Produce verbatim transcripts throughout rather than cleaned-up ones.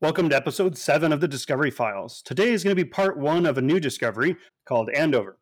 Welcome to episode seven of the Discovery Files. Today is going to be part one of a new discovery called Andover.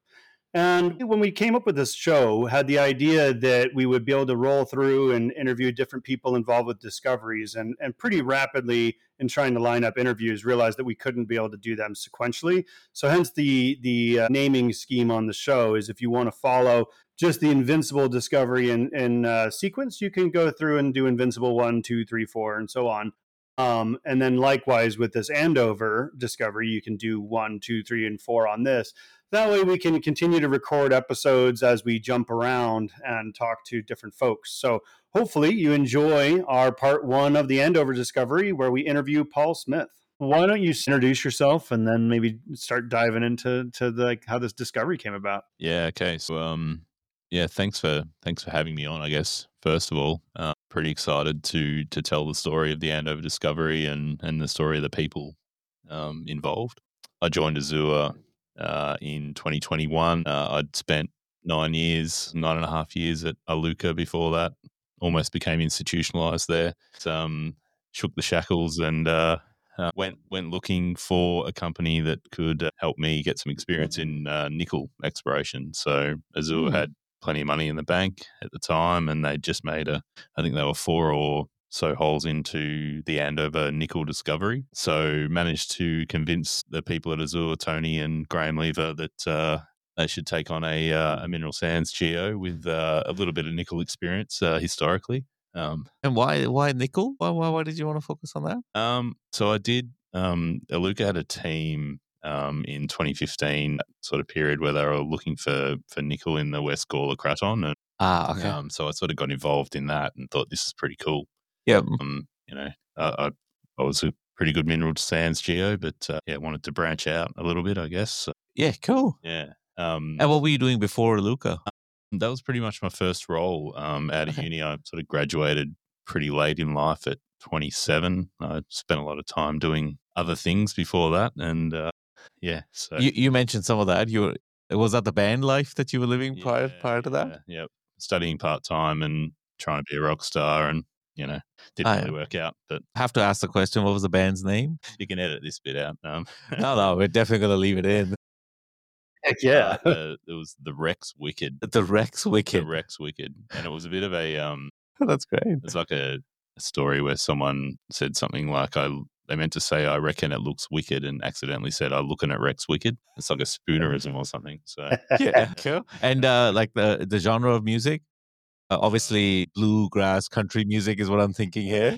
And when we came up with this show, had the idea that we would be able to roll through and interview different people involved with discoveries, and, and pretty rapidly in trying to line up interviews, realized that we couldn't be able to do them sequentially. So hence the, the uh, naming scheme on the show is if you want to follow just the Invincible discovery in, in uh, sequence, you can go through and do Invincible one, two, three, four, and so on. Um, and then likewise with this Andover discovery, you can do one, two, three, and four on this. That way we can continue to record episodes as we jump around and talk to different folks. So hopefully you enjoy our part one of the Andover discovery where we interview Paul Smith. Why don't you introduce yourself and then maybe start diving into to the, like, how this discovery came about? Yeah. Okay. So, um, yeah, thanks for thanks for having me on. I guess first of all, uh, pretty excited to to tell the story of the Andover discovery and and the story of the people um, involved. I joined Azure uh, in twenty twenty-one. Uh, I'd spent nine years, nine and a half years at Aluka before that. Almost became institutionalized there. Um, shook the shackles and uh, uh, went went looking for a company that could uh, help me get some experience in uh, nickel exploration. So Azure Hmm. had plenty of money in the bank at the time, and they just made a, I think they were four or so holes into the Andover nickel discovery. So managed to convince the people at Azure, Tony and Graham Lever, that uh, they should take on a, uh, a mineral sands geo with uh, a little bit of nickel experience uh, historically. Um, And why why nickel? Why, why why did you want to focus on that? um, so I did. Um, Aluka had a team um, in twenty fifteen, that sort of period where they were looking for for nickel in the West Gawler Craton, and Ah, okay. um, so I sort of got involved in that and thought this is pretty cool. Yeah. Um, you know, I, I, I was a pretty good mineral sands geo, but uh, yeah, wanted to branch out a little bit, I guess. So, Yeah, cool. yeah. Um, And what were you doing before Luca? that was pretty much my first role um, out of Okay. uni. I sort of graduated pretty late in life at twenty-seven. I spent a lot of time doing other things before that, and uh, yeah. So You you mentioned some of that. You were, was that the band life that you were living prior yeah, prior to that? yeah, Yep. Studying part time and trying to be a rock star, and you know, didn't Ah, really yeah. work out. But I have to ask the question. What was the band's name? you can edit this bit out. Um, No, no, we're definitely gonna leave it in. Heck yeah. uh, the, it was the Rex Wicked. The Rex Wicked. The Rex Wicked, and it was a bit of a um. That's great. It's like a, a story where someone said something like, "I." They meant to say, "I reckon it looks wicked," and accidentally said, "I'm looking at Rex Wicked." It's like a spoonerism or something. So Yeah, cool. And uh, like the the genre of music, uh, obviously bluegrass country music is what I'm thinking here.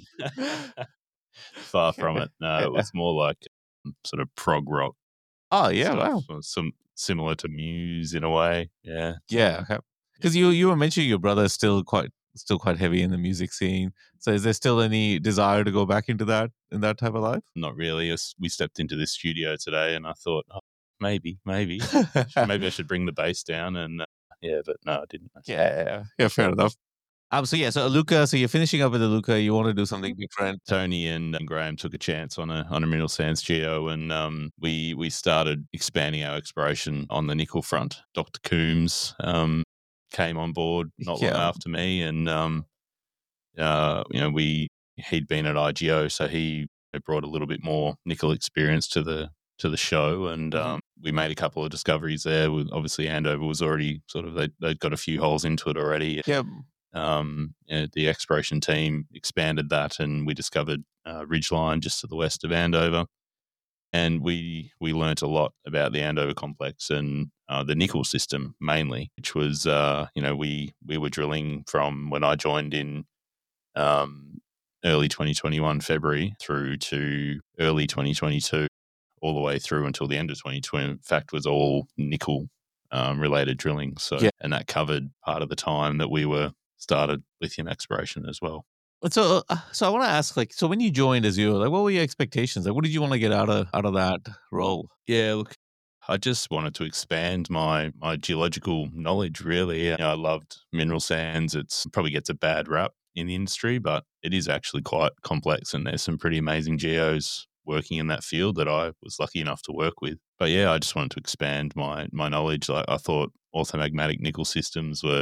far from it. No, it was more like um, sort of prog rock. Oh yeah, sort wow. of, some similar to Muse in a way. Yeah, Yeah, okay. Because you you were mentioning your brother is still quite still quite heavy in the music scene. So is there still any desire to go back into that in that type of life? not really. Us- We stepped into this studio today, and I thought, oh, maybe, maybe, maybe I should bring the bass down. And uh, yeah, but no, I didn't. Yeah, yeah, yeah, fair enough. Um, so yeah, so Luca, so you're finishing up with the Luca. You want to do something different. Tony and, and Graham took a chance on a on a mineral sands geo, and um, we we started expanding our exploration on the nickel front. Doctor Coombs um, came on board not long Yeah. after me, and um, uh, you know we he'd been at I G O, so he brought a little bit more nickel experience to the to the show, and Mhm. um, we made a couple of discoveries there. With, obviously, Andover was already sort of they they'd got a few holes into it already. Yeah. Um, you know, the exploration team expanded that, and we discovered uh, Ridgeline just to the west of Andover, and we we learnt a lot about the Andover complex and uh, the nickel system mainly, which was uh, you know we we were drilling from when I joined in um, early twenty twenty-one February through to early twenty twenty-two, all the way through until the end of twenty twenty. In fact, was all nickel um, related drilling. So Yeah. and that covered part of the time that we were started lithium exploration as well. So, uh, so I want to ask, like, so when you joined Azure, like, what were your expectations? Like, what did you want to get out of out of that role? Yeah, look, I just wanted to expand my my geological knowledge. Really, you know, I loved mineral sands. It's probably gets a bad rap in the industry, but it is actually quite complex, and there's some pretty amazing geos working in that field that I was lucky enough to work with. But yeah, I just wanted to expand my my knowledge. Like I thought orthomagmatic nickel systems were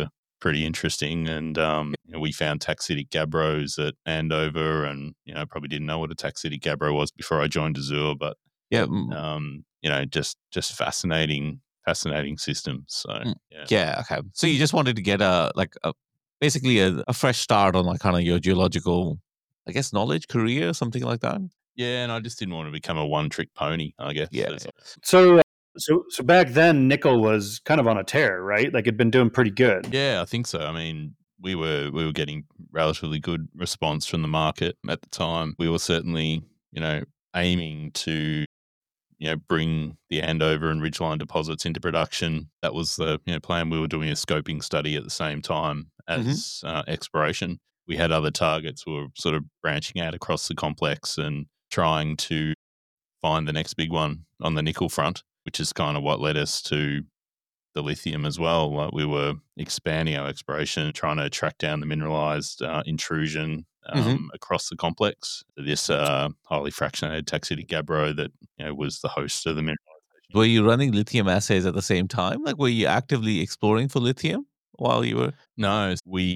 pretty interesting. And um, you know, we found taxitic gabbros at Andover, and you know, probably didn't know what a taxitic gabbro was before I joined Azure, but Yeah. mm, um, you know, just just fascinating, fascinating systems. So mm, yeah, Yeah. Okay. So you just wanted to get a like a basically a, a fresh start on like kind of your geological, I guess, knowledge, career, something like that. yeah, and I just didn't want to become a one-trick pony, I guess. Yeah. As- So, uh, so, so back then, nickel was kind of on a tear, right? Like it'd been doing pretty good. Yeah, I think so. I mean, we were we were getting relatively good response from the market at the time. We were certainly, you know, aiming to, you know, bring the Andover and Ridgeline deposits into production. That was the, you know, plan. We were doing a scoping study at the same time as uh, exploration. We had other targets. We were sort of branching out across the complex and trying to find the next big one on the nickel front, which is kind of what led us to the lithium as well. Like we were expanding our exploration, trying to track down the mineralized uh, intrusion um, Mhm. across the complex. This uh, highly fractionated taxitic gabbro that, you know, was the host of the mineralization. Were you running lithium assays at the same time? Like, were you actively exploring for lithium while you were? No,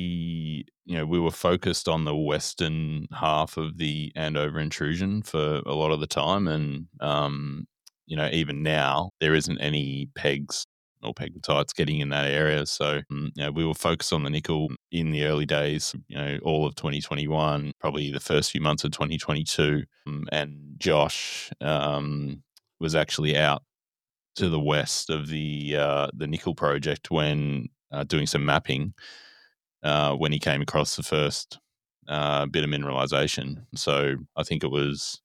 we, you know, we were focused on the western half of the Andover intrusion for a lot of the time, and um, you know, even now there isn't any pegs or pegmatites getting in that area. So, mm, you know, we were focused on the nickel in the early days. You know, all of twenty twenty-one, probably the first few months of twenty twenty-two, um, and Josh um, was actually out to the west of the uh, the nickel project when uh, doing some mapping uh, when he came across the first uh, bit of mineralization. So I think it was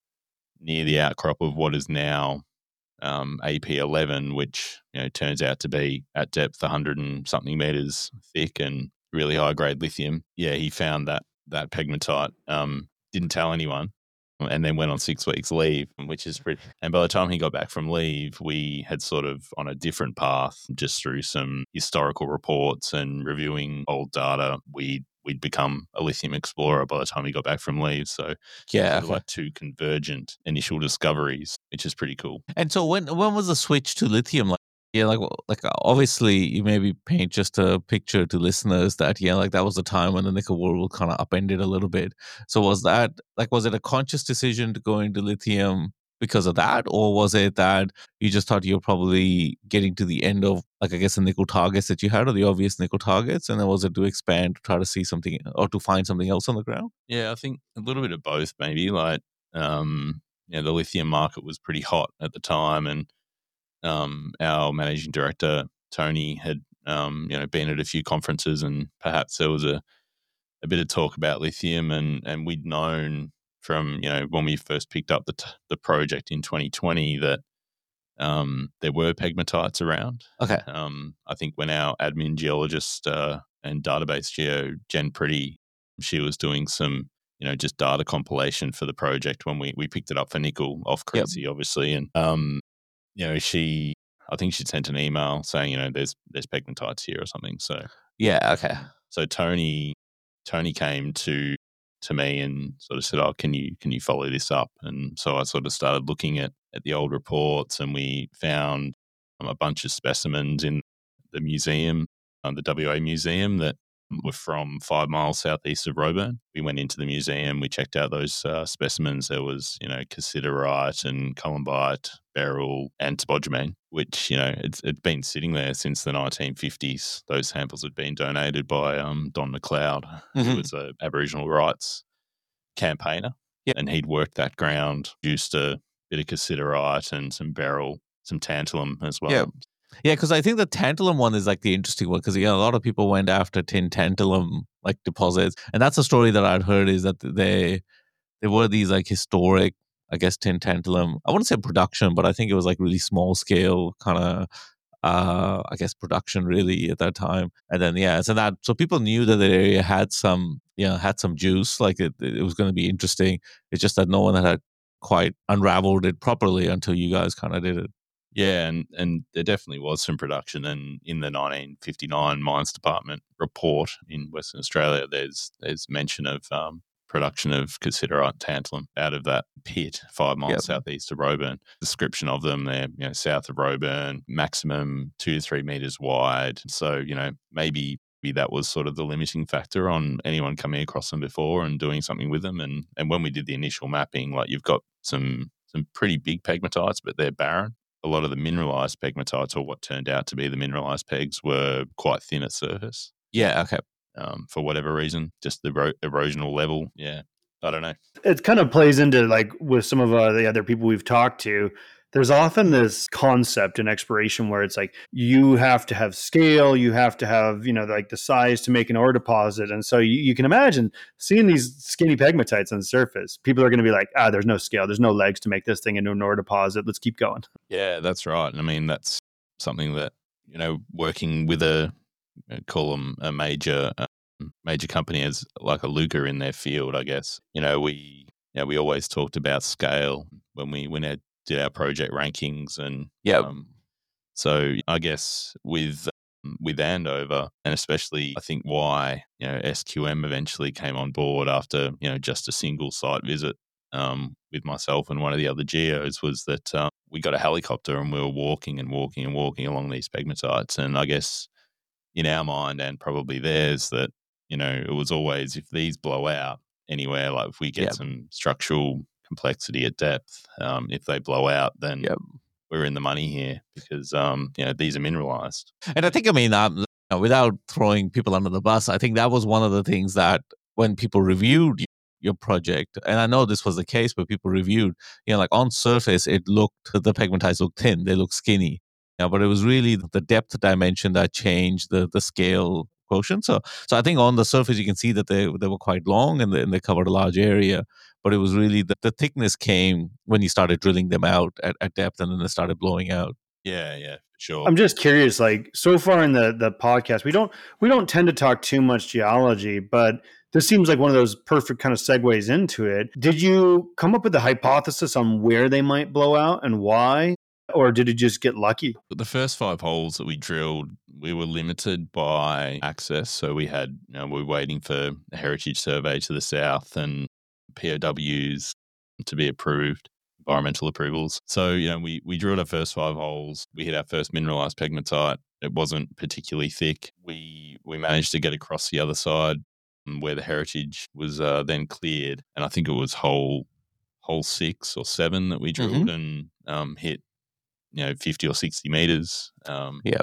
near the outcrop of what is now um, A P eleven, which, you know, turns out to be at depth one hundred and something meters thick and really high grade lithium. Yeah, he found that that pegmatite. Um, didn't tell anyone, and then went on six weeks leave, which is pretty. And by the time he got back from leave, we had sort of on a different path, just through some historical reports and reviewing old data. We we'd become a lithium explorer by the time he got back from leave. So Yeah. sort of Okay. like two convergent initial discoveries, which is pretty cool. And so when when was the switch to lithium? Like, yeah, like well, like uh, obviously you maybe paint just a picture to listeners that yeah, like that was the time when the nickel world kind of upended a little bit. So was that like was it a conscious decision to go into lithium because of that, or was it that you just thought you were probably getting to the end of like I guess the nickel targets that you had, or the obvious nickel targets, and then was it to expand to try to see something or to find something else on the ground? Yeah, I think a little bit of both, maybe. Like, um, you know, the lithium market was pretty hot at the time, and um, our managing director Tony had, um, you know, been at a few conferences, and perhaps there was a, a bit of talk about lithium, and and we'd known from, you know, when we first picked up the t- the project in twenty twenty that um, there were pegmatites around. Okay. Um, I think when our admin geologist uh, and database geo Jen Pretty, she was doing some, you know, just data compilation for the project when we we picked it up for nickel off Yep. Creasy, obviously, and um, you know, she, I think she sent an email saying, you know, there's there's pegmatites here or something. So Yeah. Okay. so Tony Tony came to to me and sort of said, "Oh, can you can you follow this up?" And so I sort of started looking at at the old reports, and we found um, a bunch of specimens in the museum, um, the W A museum, that were from five miles southeast of Roebourne. We went into the museum, we checked out those uh, specimens. There was, you know, cassiterite and columbite, beryl, and spodumene, which, you know, it's it's been sitting there since the nineteen fifties. Those samples had been donated by um, Don McLeod, who Mhm. was a Aboriginal rights campaigner, Yep. and he'd worked that ground, used a bit of cassiterite and some beryl, some tantalum as well. Yeah. Yeah, because I think the tantalum one is like the interesting one because yeah, a lot of people went after tin tantalum like deposits, and that's a story that I'd heard is that they there were these like historic, I guess, tin tantalum. I wouldn't say production, but I think it was like really small scale kind of, uh, I guess, production really at that time. And then yeah, so that so people knew that the area had some, you know, had some juice, like it it was going to be interesting. It's just that no one had quite unraveled it properly until you guys kind of did it. Yeah, and, and there definitely was some production. And in the nineteen fifty-nine Mines Department report in Western Australia, there's there's mention of um, production of cassiterite tantalum out of that pit five miles Yep. southeast of Roebourne. Description of them, they're, you know, south of Roebourne, maximum two to three meters wide. So, you know, maybe that was sort of the limiting factor on anyone coming across them before and doing something with them. And and when we did the initial mapping, like you've got some some pretty big pegmatites, but they're barren. A lot of the mineralized pegmatites, or what turned out to be the mineralized pegs, were quite thin at surface. Yeah, okay. Um, for whatever reason, just the ero- erosional level. Yeah, I don't know. It kind of plays into, like, with some of uh, the other people we've talked to, there's often this concept in exploration where it's like you have to have scale, you have to have, you know, like the size to make an ore deposit. And so you, you can imagine seeing these skinny pegmatites on the surface. People are going to be like, ah, there's no scale, there's no legs to make this thing into an ore deposit. Let's keep going. Yeah, that's right. I mean, that's something that, you know, working with a, call them a major um, major company as like a Luca in their field, I guess. You know, we you know, we always talked about scale when we when our, did our project rankings, and yeah. Um, so I guess with um, with Andover, and especially I think why you know S Q M eventually came on board after you know just a single site visit um, with myself and one of the other geos, was that um, we got a helicopter and we were walking and walking and walking along these pegmatites, and I guess in our mind and probably theirs that you know it was always, if these blow out anywhere, like if we get Yep. some structural complexity at depth, um, if they blow out, then Yep. we're in the money here, because um, you know these are mineralized. And I think, I mean, um, you know, without throwing people under the bus, I think that was one of the things that when people reviewed y- your project, and I know this was the case, but people reviewed, you know, like on surface, it looked, the pegmatites looked thin, they looked skinny. Yeah, but it was really the depth dimension that changed the the scale quotient. So, so I think on the surface you can see that they they were quite long and they, and they covered a large area. But it was really the, the thickness came when you started drilling them out at, at depth, and then they started blowing out. Yeah, yeah, for sure. I'm just curious, like, so far in the the podcast, we don't we don't tend to talk too much geology, but this seems like one of those perfect kind of segues into it. Did you come up with a hypothesis on where they might blow out and why? Or did it just get lucky? But the first five holes that we drilled, we were limited by access. So we had, you know, we were waiting for a heritage survey to the south and P O Ws to be approved, environmental approvals. So, you know, we, we drilled our first five holes. We hit our first mineralized pegmatite. It wasn't particularly thick. We we managed to get across the other side where the heritage was uh, then cleared. And I think it was hole hole six or seven that we drilled Mhm. and um, hit, you know, fifty or sixty meters. Um, Yeah.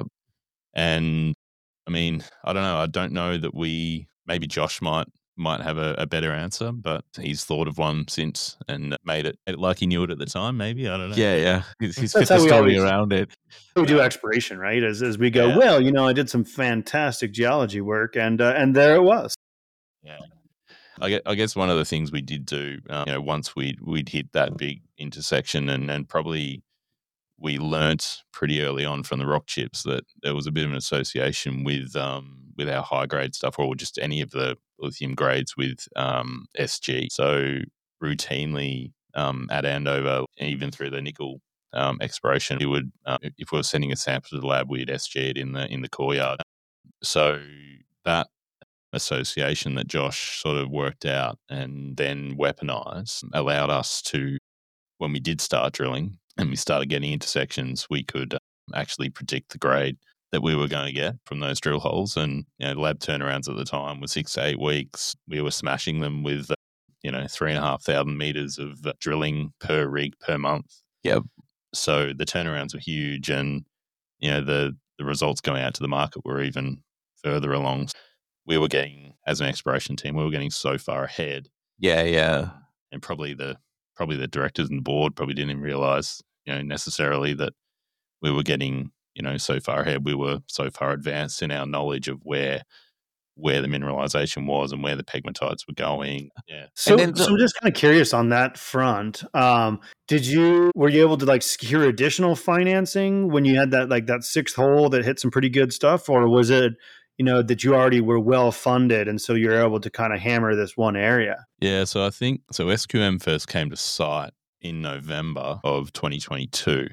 and I mean, I don't know. I don't know that we, maybe Josh might might have a, a better answer, but he's thought of one since and made it like he knew it at the time. Maybe, I don't know. Yeah, yeah. He's, he's That's fit the how we story always- around it. We do Yeah. exploration, right? As as we go, Yeah. well, you know, I did some fantastic geology work, and uh, and there it was. Yeah. I guess, I guess one of the things we did do, um, you know, once we'd, we'd hit that big intersection, and, and probably we learnt pretty early on from the rock chips that there was a bit of an association with um, with our high grade stuff, or just any of the lithium grades with um, S G. So routinely um, at Andover, even through the nickel um, exploration, we would, uh, if we were sending a sample to the lab, we'd S G it in the in the core yard. So that association that Josh sort of worked out and then weaponized allowed us to, when we did start drilling and we started getting intersections, we could actually predict the grade that we were going to get from those drill holes. And, you know, lab turnarounds at the time were six to eight weeks. We were smashing them with, uh, you know, three and a half thousand meters of uh, drilling per rig per month. Yep. So the turnarounds were huge, and, you know, the, the results going out to the market were even further along. We were getting, as an exploration team, we were getting so far ahead, Yeah, yeah. and probably the probably the directors and the board probably didn't even realize, you know, necessarily that we were getting, you know, so far ahead. We were so far advanced in our knowledge of where where the mineralization was and where the pegmatites were going. Yeah. So, then the- so I'm just kind of curious on that front. Um, did you were you able to like secure additional financing when you had that like that sixth hole that hit some pretty good stuff, or was it, you know, that you already were well funded and so you're able to kind of hammer this one area? Yeah, so I think, so S Q M first came to site in November of twenty twenty-two.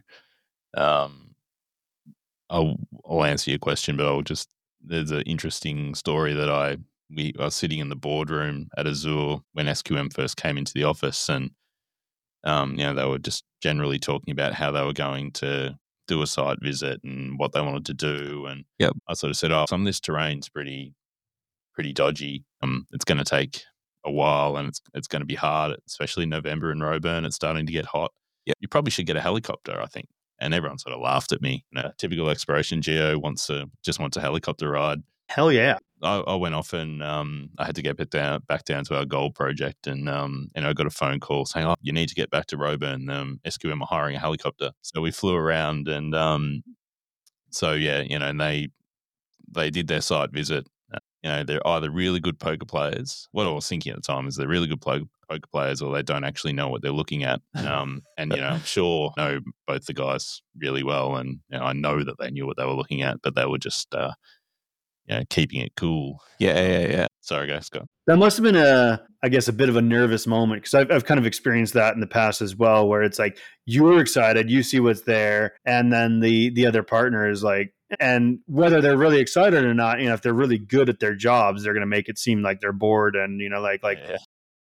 Um, I'll, I'll answer your question, but I'll just, there's an interesting story that I, we I was sitting in the boardroom at Azure when S Q M first came into the office, and, um, you know, they were just generally talking about how they were going to do a site visit and what they wanted to do. And Yep. I sort of said, oh, some of this terrain's pretty, pretty dodgy. Um, it's going to take a while, and it's it's going to be hard, especially in November in Roebourne. It's starting to get hot. Yeah, you probably should get a helicopter, I think. And everyone sort of laughed at me. You know, typical exploration geo wants to just wants a helicopter ride. Hell yeah. I, I went off and um, I had to get back down, back down to our gold project, and um, and I got a phone call saying, "Oh, you need to get back to Roebourne. Um, S Q M are hiring a helicopter." So we flew around, and um, so yeah, you know, and they they did their site visit. Uh, you know, they're either really good poker players. What I was thinking at the time is they're really good poker poker players, or they don't actually know what they're looking at. Um, and you know, I'm sure I know both the guys really well, and you know, I know that they knew what they were looking at, but they were just. Uh, Yeah, keeping it cool. Yeah, yeah, yeah. Sorry, guys, Scott. That must have been a, I guess, a bit of a nervous moment, because I've, I've kind of experienced that in the past as well, where it's like you're excited, you see what's there, and then the the other partner is like, and whether they're really excited or not, you know, if they're really good at their jobs, they're going to make it seem like they're bored, and you know, like like, Yeah.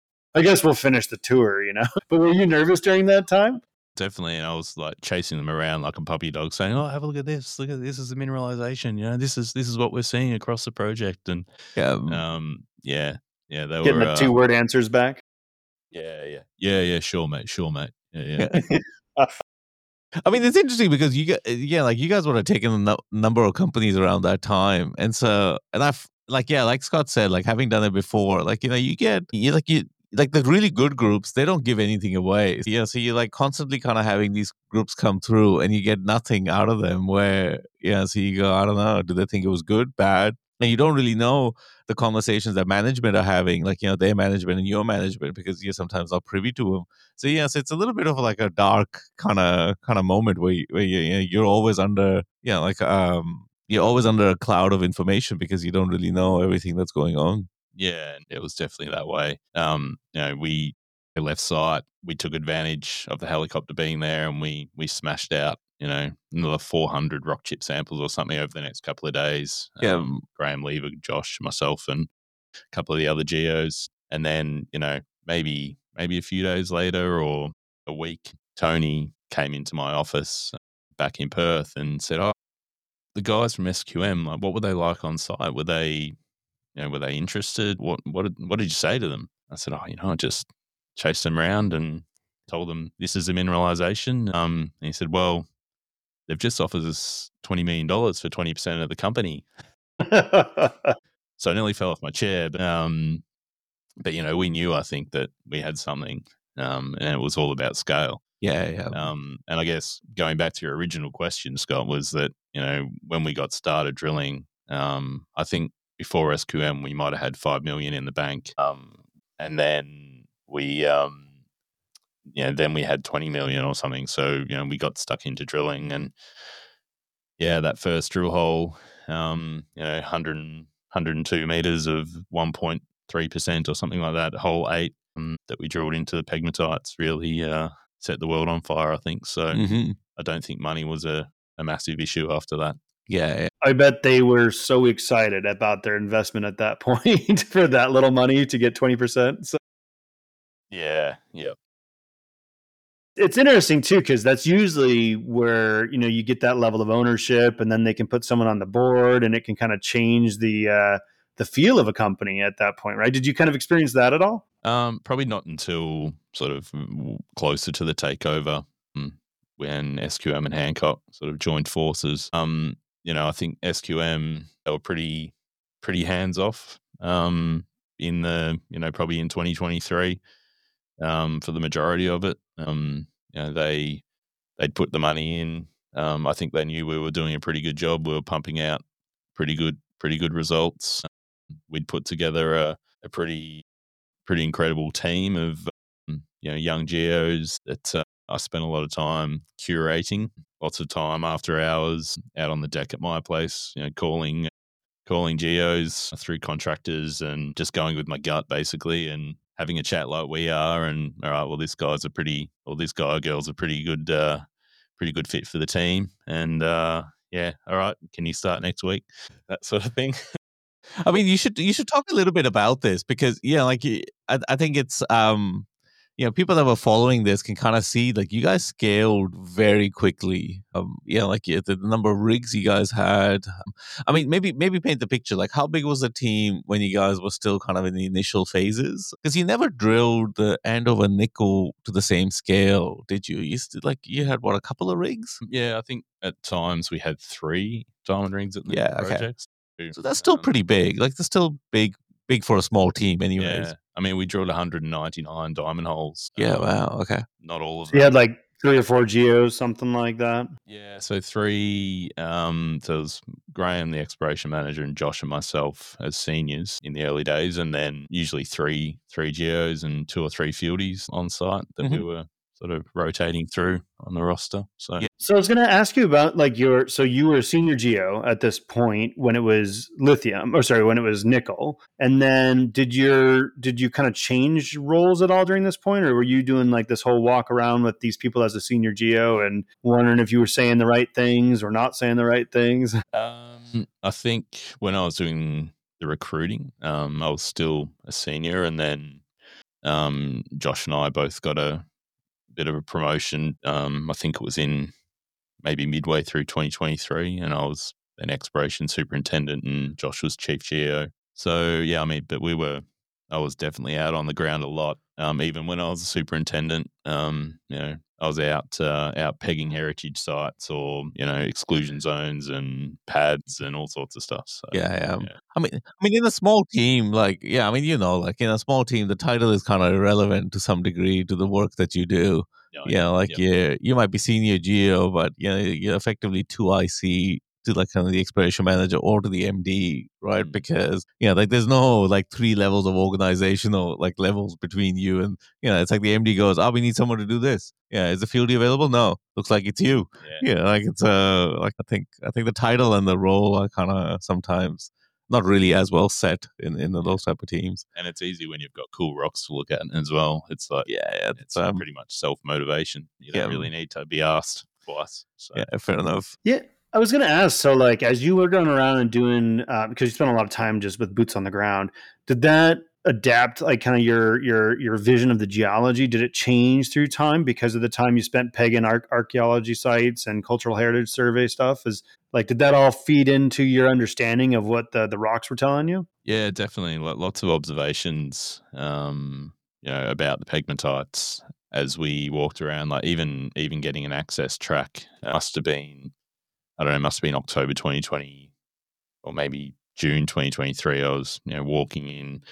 I guess we'll finish the tour, you know. But were you nervous during that time? Definitely, and I was like chasing them around like a puppy dog, saying, "Oh, have a look at this! Look at this! This is the mineralization. You know, this is this is what we're seeing across the project." And Yeah, um, yeah, yeah, they Getting were the uh, two word answers back. yeah, yeah, yeah, yeah. Sure, mate. Sure, mate. Yeah, yeah. yeah. I mean, it's interesting because you get, yeah, like you guys would have taken a no- number of companies around that time, and so, and I've like, yeah, like Scott said, like having done it before, like you know, you get, you like you. Like the really good groups, they don't give anything away. Yeah, so you're like constantly kind of having these groups come through, and you get nothing out of them. Where yeah, so you go, I don't know, do they think it was good, bad? And you don't really know the conversations that management are having, like you know their management and your management, because you're sometimes not privy to them. So yes, yeah, so it's a little bit of like a dark kind of kind of moment where you, where you, you know, you're always under yeah, like um you're always under a cloud of information because you don't really know everything that's going on. Yeah, it was definitely that way. Um, you know, we left site, we took advantage of the helicopter being there, and we we smashed out, you know, another four hundred rock chip samples or something over the next couple of days. Yeah. Um, Graham Lever, Josh, myself, and a couple of the other geos. And then, you know, maybe maybe a few days later or a week, Tony came into my office back in Perth and said, "Oh, the guys from S Q M, like, what were they like on site? Were they You know, were they interested? What what did, what did you say to them?" I said, "Oh, you know, I just chased them around and told them this is a mineralization." Um, and he said, "Well, they've just offered us twenty million dollars for twenty percent of the company." So I nearly fell off my chair. But, um, but, you know, we knew, I think, that we had something, um, and it was all about scale. Yeah, yeah. Um, and I guess going back to your original question, Scott, was that, you know, when we got started drilling, um, I think before S Q M, we might have had five million in the bank. Um, and then we, um, you know, then we had twenty million or something. So, you know, we got stuck into drilling, and yeah, that first drill hole, um, you know, one hundred, one hundred two meters of one point three percent or something like that, hole eight um, that we drilled into the pegmatites really uh, set the world on fire, I think. So Mm-hmm. I don't think money was a, a massive issue after that. Yeah, yeah. I bet they were so excited about their investment at that point for that little money to get twenty percent. So Yeah, yeah. it's interesting too, because that's usually where, you know, you get that level of ownership, and then they can put someone on the board, and it can kind of change the uh, the feel of a company at that point, right? Did you kind of experience that at all? Um, probably not until sort of closer to the takeover, um, when S Q M and Hancock sort of joined forces. Um, you know, I think S Q M, they were pretty pretty hands off um, in the, you know, probably in twenty twenty-three um, for the majority of it. Um, you know, they they'd put the money in. Um, I think they knew we were doing a pretty good job. We were pumping out pretty good pretty good results. We'd put together a, a pretty pretty incredible team of um, you know, young geos that uh, I spent a lot of time curating, lots of time after hours out on the deck at my place, you know, calling calling geos through contractors and just going with my gut basically, and having a chat like we are. And all right, well, this guy's a pretty, or this guy or girl's a pretty good, uh, pretty good fit for the team. And uh, yeah, all right, can you start next week? That sort of thing. I mean, you should you should talk a little bit about this because yeah, like I, I think it's um, you know, people that were following this can kind of see like you guys scaled very quickly. Um, yeah, like yeah, the, the number of rigs you guys had. Um, I mean, maybe maybe paint the picture. Like, how big was the team when you guys were still kind of in the initial phases? Because you never drilled the Andover nickel to the same scale, did you? You still, like you had what, a couple of rigs? Yeah, I think at times we had three diamond rings at the Yeah, okay. projects. So that's still Um, pretty big. Like, that's still big, big for a small team, anyways. Yeah, I mean, we drilled one hundred ninety-nine diamond holes. Yeah, Um, wow, okay. Not all of So them. you had like three or four geos, something like that. Yeah, so three. Um, so it was Graham, the exploration manager, and Josh and myself as seniors in the early days, and then usually three three geos and two or three fieldies on site that we Mhm. were sort of rotating through on the roster. So Yeah. So I was going to ask you about like your, so you were a senior geo at this point when it was lithium, or sorry, when it was nickel. And then did your, did you kind of change roles at all during this point? Or were you doing like this whole walk around with these people as a senior geo and wondering if you were saying the right things or not saying the right things? Um, I think when I was doing the recruiting, um, I was still a senior, and then um, Josh and I both got a bit of a promotion. Um, I think it was in maybe midway through twenty twenty-three, and I was an exploration superintendent, and Josh was chief geo. So yeah, I mean, but we were, I was definitely out on the ground a lot. Um, even when I was a superintendent, um, you know, I was out uh, out pegging heritage sites or you know exclusion zones and pads and all sorts of stuff. So, Yeah, yeah. yeah. I mean, I mean, in a small team, like, yeah, I mean, you know, like in a small team, the title is kind of irrelevant to some degree to the work that you do. Oh, You know, like yep. you, you might be senior geo, but you know, you're effectively two I C to like kind of the exploration manager or to the M D, right? Mm. Because you know, like there's no like three levels of organizational like levels between you and you know, it's like the M D goes, oh, we need someone to do this. Yeah, is the fieldy available? No, looks like it's you. Yeah. Yeah, like it's uh like I think I think the title and the role are kind of sometimes not really as well set in, in those type of teams. And it's easy when you've got cool rocks to look at as well. It's like, Yeah, yeah, it's it's, um, pretty much self motivation. You don't yeah. really need to be asked twice. So yeah, fair enough. Yeah. I was going to ask, so like as you were going around and doing, uh, because you spent a lot of time just with boots on the ground, did that adapt like kind of your your your vision of the geology? Did it change through time because of the time you spent pegging ar- archaeology sites and cultural heritage survey stuff? Is like, did that all feed into your understanding of what the, the rocks were telling you? yeah, definitely Lo- lots of observations, um, you know, about the pegmatites as we walked around. Like even even getting an access track uh, must have been, I don't know, must have been October twenty twenty or maybe June twenty twenty-three. I was you know walking in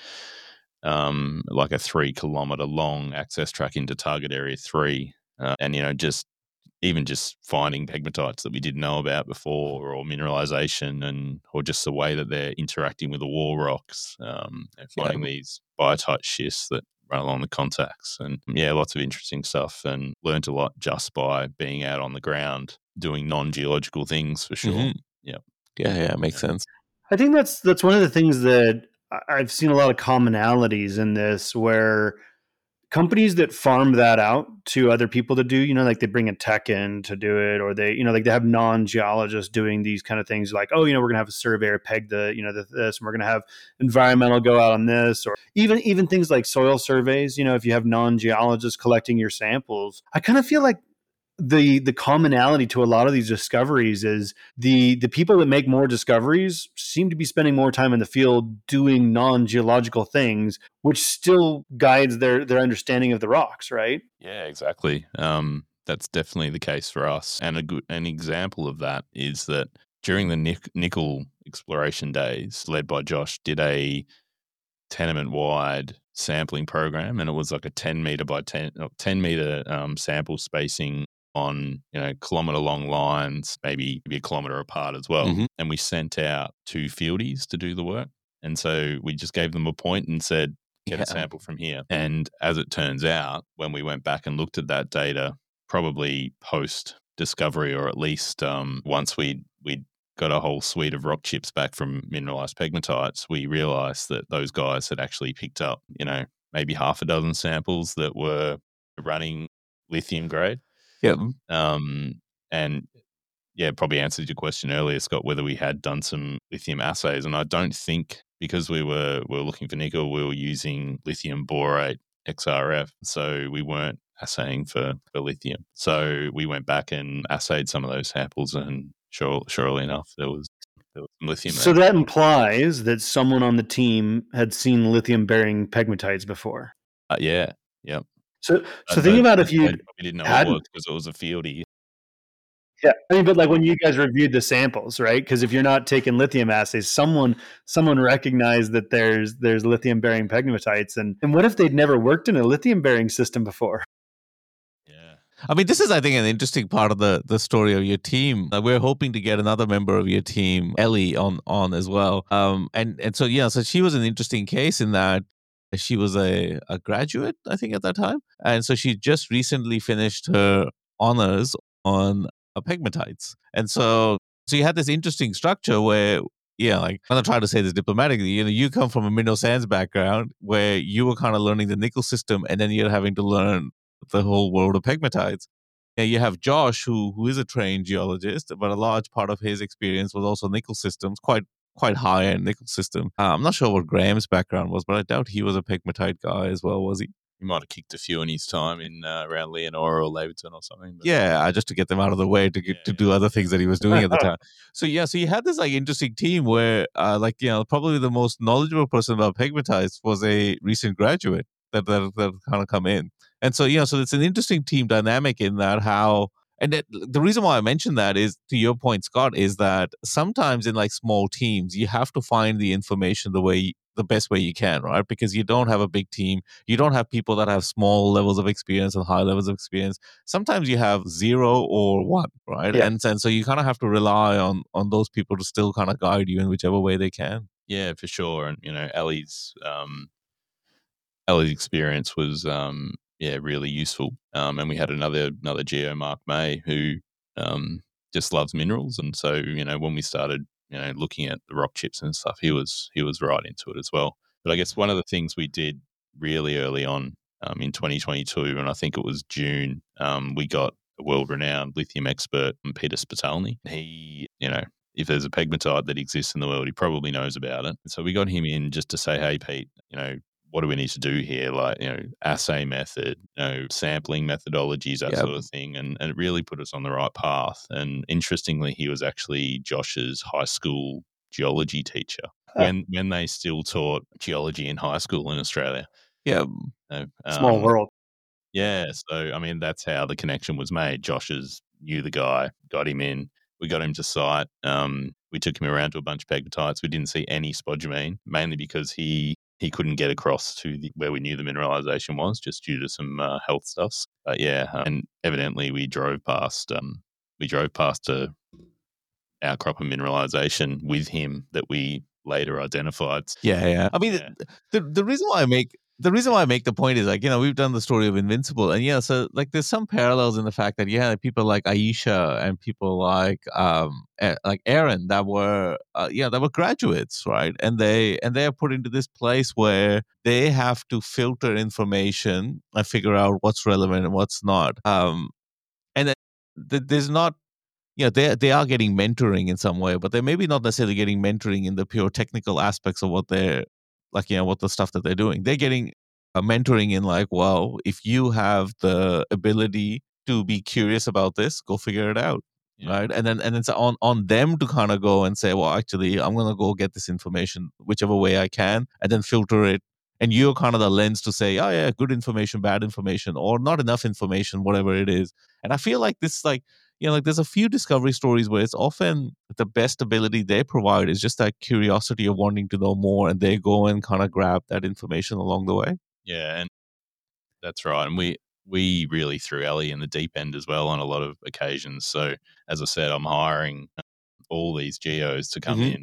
um, like a three kilometer long access track into target area three, uh, and you know just even just finding pegmatites that we didn't know about before, or mineralization, and or just the way that they're interacting with the wall rocks, um, and finding Yeah. these biotite schists that run along the contacts, and yeah, lots of interesting stuff, and learned a lot just by being out on the ground doing non-geological things for sure. Mhm. Yeah, Yeah, yeah, makes Yeah. sense. I think that's that's one of the things that I- I've seen a lot of commonalities in this where companies that farm that out to other people to do, you know, like they bring a tech in to do it, or they, you know, like they have non-geologists doing these kind of things like, oh, you know, we're going to have a surveyor peg the, you know, the, this, and we're going to have environmental go out on this, or even, even things like soil surveys, you know, if you have non-geologists collecting your samples, I kind of feel like the the commonality to a lot of these discoveries is the the people that make more discoveries seem to be spending more time in the field doing non-geological things, which still guides their their understanding of the rocks, right? yeah, exactly. Um, that's definitely the case for us, and a good an example of that is that during the nic- nickel exploration days, led by Josh, did a tenement wide sampling program, and it was like a ten meter by ten, uh, ten meter um, sample spacing on you know kilometer long lines, maybe, maybe a kilometer apart as well. Mhm. And we sent out two fieldies to do the work, and so we just gave them a point and said, get Yeah. a sample from here. And as it turns out, when we went back and looked at that data, probably post discovery, or at least um, once we we got a whole suite of rock chips back from mineralized pegmatites, we realized that those guys had actually picked up, you know, maybe half a dozen samples that were running lithium grade. Yeah. Um, and yeah, probably answered your question earlier, Scott, whether we had done some lithium assays. And I don't think, because we were we were looking for nickel, we were using lithium borate X R F, so we weren't assaying for, for lithium. So we went back and assayed some of those samples, and sure, surely enough, there was there was some lithium So there. that implies that someone on the team had seen lithium-bearing pegmatites before. Uh, yeah, yep. So, so But- think but about if they you probably didn't know what it was because it was a fieldy. Yeah, I mean, but like when you guys reviewed the samples, right? Because if you're not taking lithium assays, someone someone recognized that there's there's lithium bearing pegmatites, and and what if they'd never worked in a lithium bearing system before? Yeah, I mean, this is, I think, an interesting part of the, the story of your team. Uh, we're hoping to get another member of your team, Ellie, on on as well. Um, and and so yeah, so she was an interesting case in that she was a, a graduate, I think, at that time, and so she just recently finished her honors on uh, pegmatites, and so so you had this interesting structure where. Yeah, like I'm gonna try to say this diplomatically. You know, you come from a mineral sands background where you were kind of learning the nickel system, and then you're having to learn the whole world of pegmatites. Yeah, you have Josh, who who is a trained geologist, but a large part of his experience was also nickel systems, quite quite high end nickel system. Uh, I'm not sure what Graham's background was, but I doubt he was a pegmatite guy as well, was he? he might have kicked a few in his time in uh, around Leonora or Laverton or something. But Yeah, uh, just to get them out of the way to get, Yeah, to yeah. do other things that he was doing at the time. So yeah, so you had this like interesting team where, uh, like you know, probably the most knowledgeable person about pegmatites was a recent graduate that that, that kind of come in, and so yeah, so it's an interesting team dynamic in that how. And it, the reason why I mentioned that is, to your point, Scott, is that sometimes in like small teams, you have to find the information the way the best way you can, right? Because you don't have a big team, you don't have people that have small levels of experience and high levels of experience. Sometimes you have zero or one, right? Yeah. And, and so you kind of have to rely on on those people to still kind of guide you in whichever way they can. yeah, for sure. And you know, Ellie's um, Ellie's experience was um, yeah really useful. Um, and we had another another geo, Mark May, who um, just loves minerals, and so you know when we started you know looking at the rock chips and stuff, he was he was right into it as well. But I guess one of the things we did really early on um, in twenty twenty-two, and I think it was June, um, we got a world-renowned lithium expert, Peter Spitalny. He, you know, if there's a pegmatite that exists in the world, he probably knows about it. So we got him in just to say, hey, Pete, you know, what do we need to do here? Like, you know, assay method, you know, sampling methodologies, that Yep. sort of thing. And, and it really put us on the right path. And interestingly, he was actually Josh's high school geology teacher when when they still taught geology in high school in Australia. Yeah. So, Small um, world. Yeah, so I mean that's how the connection was made. Josh's knew the guy, got him in. We got him to site. Um, we took him around to a bunch of pegmatites. We didn't see any spodumene, mainly because he he couldn't get across to the, where we knew the mineralization was, just due to some uh, health stuffs. But yeah, and evidently we drove past um, we drove past a outcrop of mineralization with him that we later identified. Yeah, yeah. I mean, Yeah. the the reason why I make the reason why I make the point is like, you know, we've done the story of Invincible, and yeah, so like there's some parallels in the fact that yeah, people like Aisha and people like um eh, like Aaron that were uh, yeah that were graduates, right? And they and they are put into this place where they have to filter information and figure out what's relevant and what's not. Um, and then th- there's not. Yeah, they they are getting mentoring in some way, but they're maybe not necessarily getting mentoring in the pure technical aspects of what they're like, you know, what the stuff that they're doing. They're getting a mentoring in like, well, if you have the ability to be curious about this, go figure it out, Yeah. right? And then and it's on on them to kind of go and say, well, actually, I'm gonna go get this information whichever way I can, and then filter it. And you're kind of the lens to say, oh yeah, good information, bad information, or not enough information, whatever it is. And I feel like this, like you know, like there's a few discovery stories where it's often the best ability they provide is just that curiosity of wanting to know more, and they go and kind of grab that information along the way. Yeah, and that's right. And we we really threw Ellie in the deep end as well on a lot of occasions. So as I said, I'm hiring all these geos to come Mhm. in.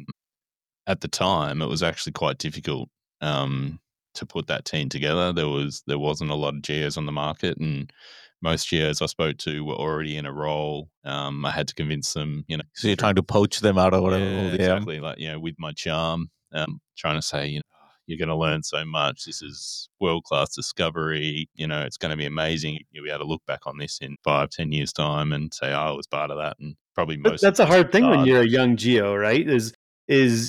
At the time, it was actually quite difficult um, to put that team together. There was there wasn't a lot of geos on the market, and most geos I spoke to were already in a role. Um, I had to convince them, you know. So you're trying to poach them out or whatever. Yeah, Yeah, exactly. Like, you know, with my charm, um, trying to say, you know, "Oh, you're going to learn so much. This is world class discovery. You know, it's going to be amazing. You'll be able to look back on this in five, ten years' time and say, oh, I was part of that. And probably But most. that's a most hard thing when hard. you're a young geo, right? Is is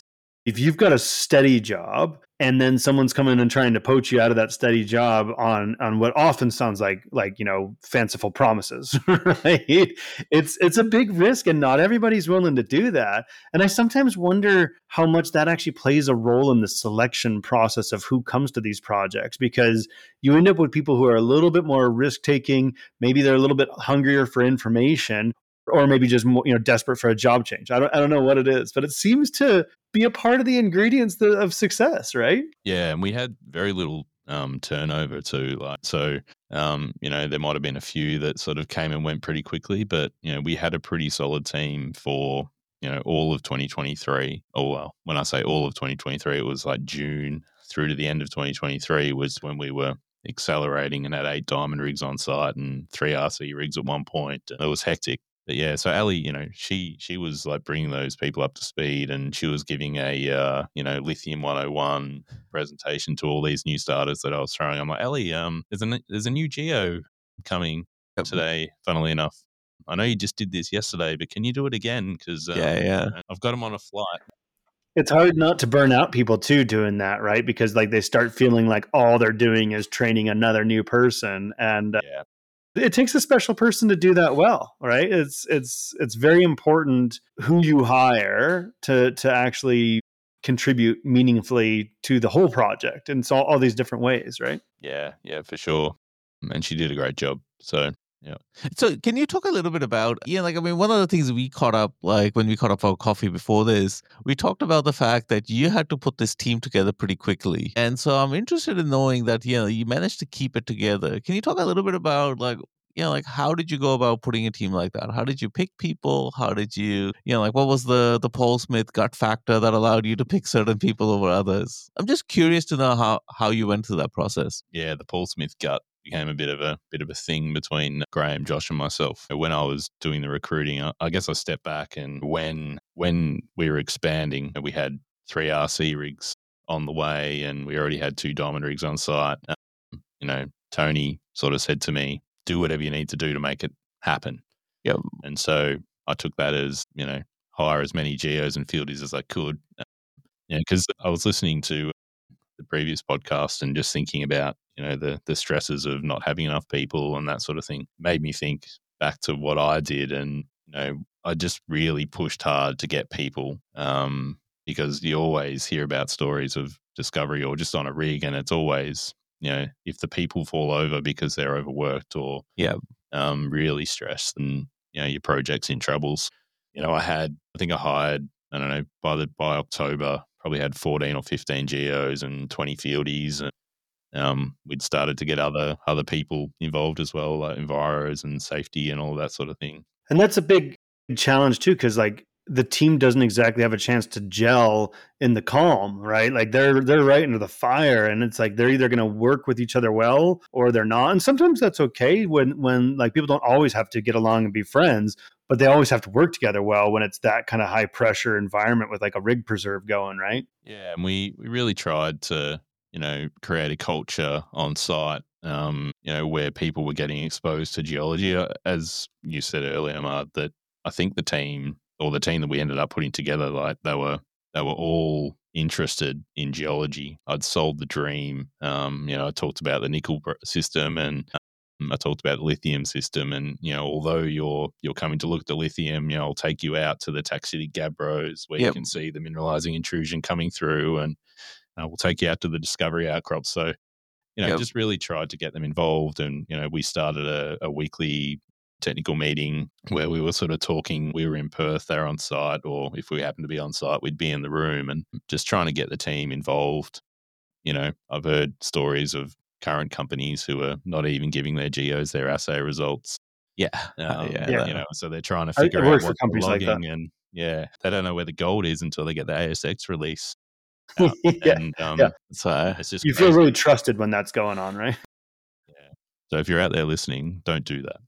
if you've got a steady job and then someone's coming and trying to poach you out of that steady job on on what often sounds like like you know fanciful promises, right? It's it's a big risk, and not everybody's willing to do that. And I sometimes wonder how much that actually plays a role in the selection process of who comes to these projects, because you end up with people who are a little bit more risk taking. Maybe they're a little bit hungrier for information, or maybe just more, you know, desperate for a job change. I don't, I don't know what it is, but it seems to be a part of the ingredients that, of success, right? Yeah, and we had very little um, turnover too. Like, so, um, you know, there might have been a few that sort of came and went pretty quickly, but you know, we had a pretty solid team for you know all of twenty twenty-three. Oh well, when I say all of twenty twenty-three, it was like June through to the end of twenty twenty-three was when we were accelerating and had eight diamond rigs on site and three R C rigs at one point. It was hectic. But yeah, so Ali, you know, she she was like bringing those people up to speed, and she was giving a uh, you know Lithium one oh one presentation to all these new starters that I was throwing. I'm like, Ali, um, there's a there's a new geo coming today. Funnily enough, I know you just did this yesterday, but can you do it again? Because um, Yeah, yeah. I've got them on a flight. It's hard not to burn out people too doing that, right? Because like they start feeling like all they're doing is training another new person, and uh, Yeah. it takes a special person to do that well, right? It's it's it's very important who you hire to to actually contribute meaningfully to the whole project, and so all, all these different ways, right? Yeah, yeah, for sure. And she did a great job. So yeah. So can you talk a little bit about, yeah, like, I mean, one of the things we caught up, like when we caught up for coffee before this, we talked about the fact that you had to put this team together pretty quickly. And so I'm interested in knowing that, you know, you managed to keep it together. Can you talk a little bit about like, you know, like how did you go about putting a team like that? How did you pick people? How did you, you know, like what was the the Paul Smith gut factor that allowed you to pick certain people over others? I'm just curious to know how how you went through that process. Yeah, the Paul Smith gut became a bit of a bit of a thing between Graham, Josh, and myself. When I was doing the recruiting, I, I guess I stepped back, and when when we were expanding, we had three R C rigs on the way, and we already had two diamond rigs on site. Um, you know, Tony sort of said to me, "Do whatever you need to do to make it happen." Yeah, and so I took that as, you know, hire as many geos and fieldies as I could. Yeah, because I was listening to the previous podcast and just thinking about, you know, the the stresses of not having enough people and that sort of thing made me think back to what I did. And, you know, I just really pushed hard to get people, um, because you always hear about stories of discovery or just on a rig, and it's always, you know, if the people fall over because they're overworked or yeah, um, really stressed, and, you know, your project's in troubles. You know, I had, I think I hired, I don't know, by the by October, probably had fourteen or fifteen geos and twenty fieldies, and um, we'd started to get other other people involved as well, like enviros and safety and all that sort of thing. And that's a big challenge too, because like the team doesn't exactly have a chance to gel in the calm, right? Like they're they're right into the fire, and it's like they're either going to work with each other well or they're not. And sometimes that's okay when when like people don't always have to get along and be friends, but they always have to work together well when it's that kind of high pressure environment with like a rig preserve going, right? Yeah, and we we really tried to, you know, create a culture on site, um, you know, where people were getting exposed to geology. As you said earlier, Mark, that I think the team or the team that we ended up putting together, like they were they were all interested in geology. I'd sold the dream. Um, you know, I talked about the nickel system, and um, I talked about the lithium system. And, you know, although you're you're coming to look at the lithium, you know, I'll take you out to the Tack City Gabbros where Yep. you can see the mineralizing intrusion coming through, and uh, we'll take you out to the discovery outcrops. So, you know, Yep. just really tried to get them involved. And, you know, we started a, a weekly technical meeting where we were sort of talking. We were in Perth, they were on site, or if we happened to be on site, we'd be in the room and just trying to get the team involved. You know, I've heard stories of current companies who are not even giving their geos their assay results. Yeah. Um, yeah. You know, so they're trying to I- figure I out worked for what they're companies like that. logging, and yeah, they don't know where the gold is until they get the A S X release. out. Yeah. And um, Yeah. So it's just You feel crazy. really trusted when that's going on, right? So if you're out there listening, don't do that.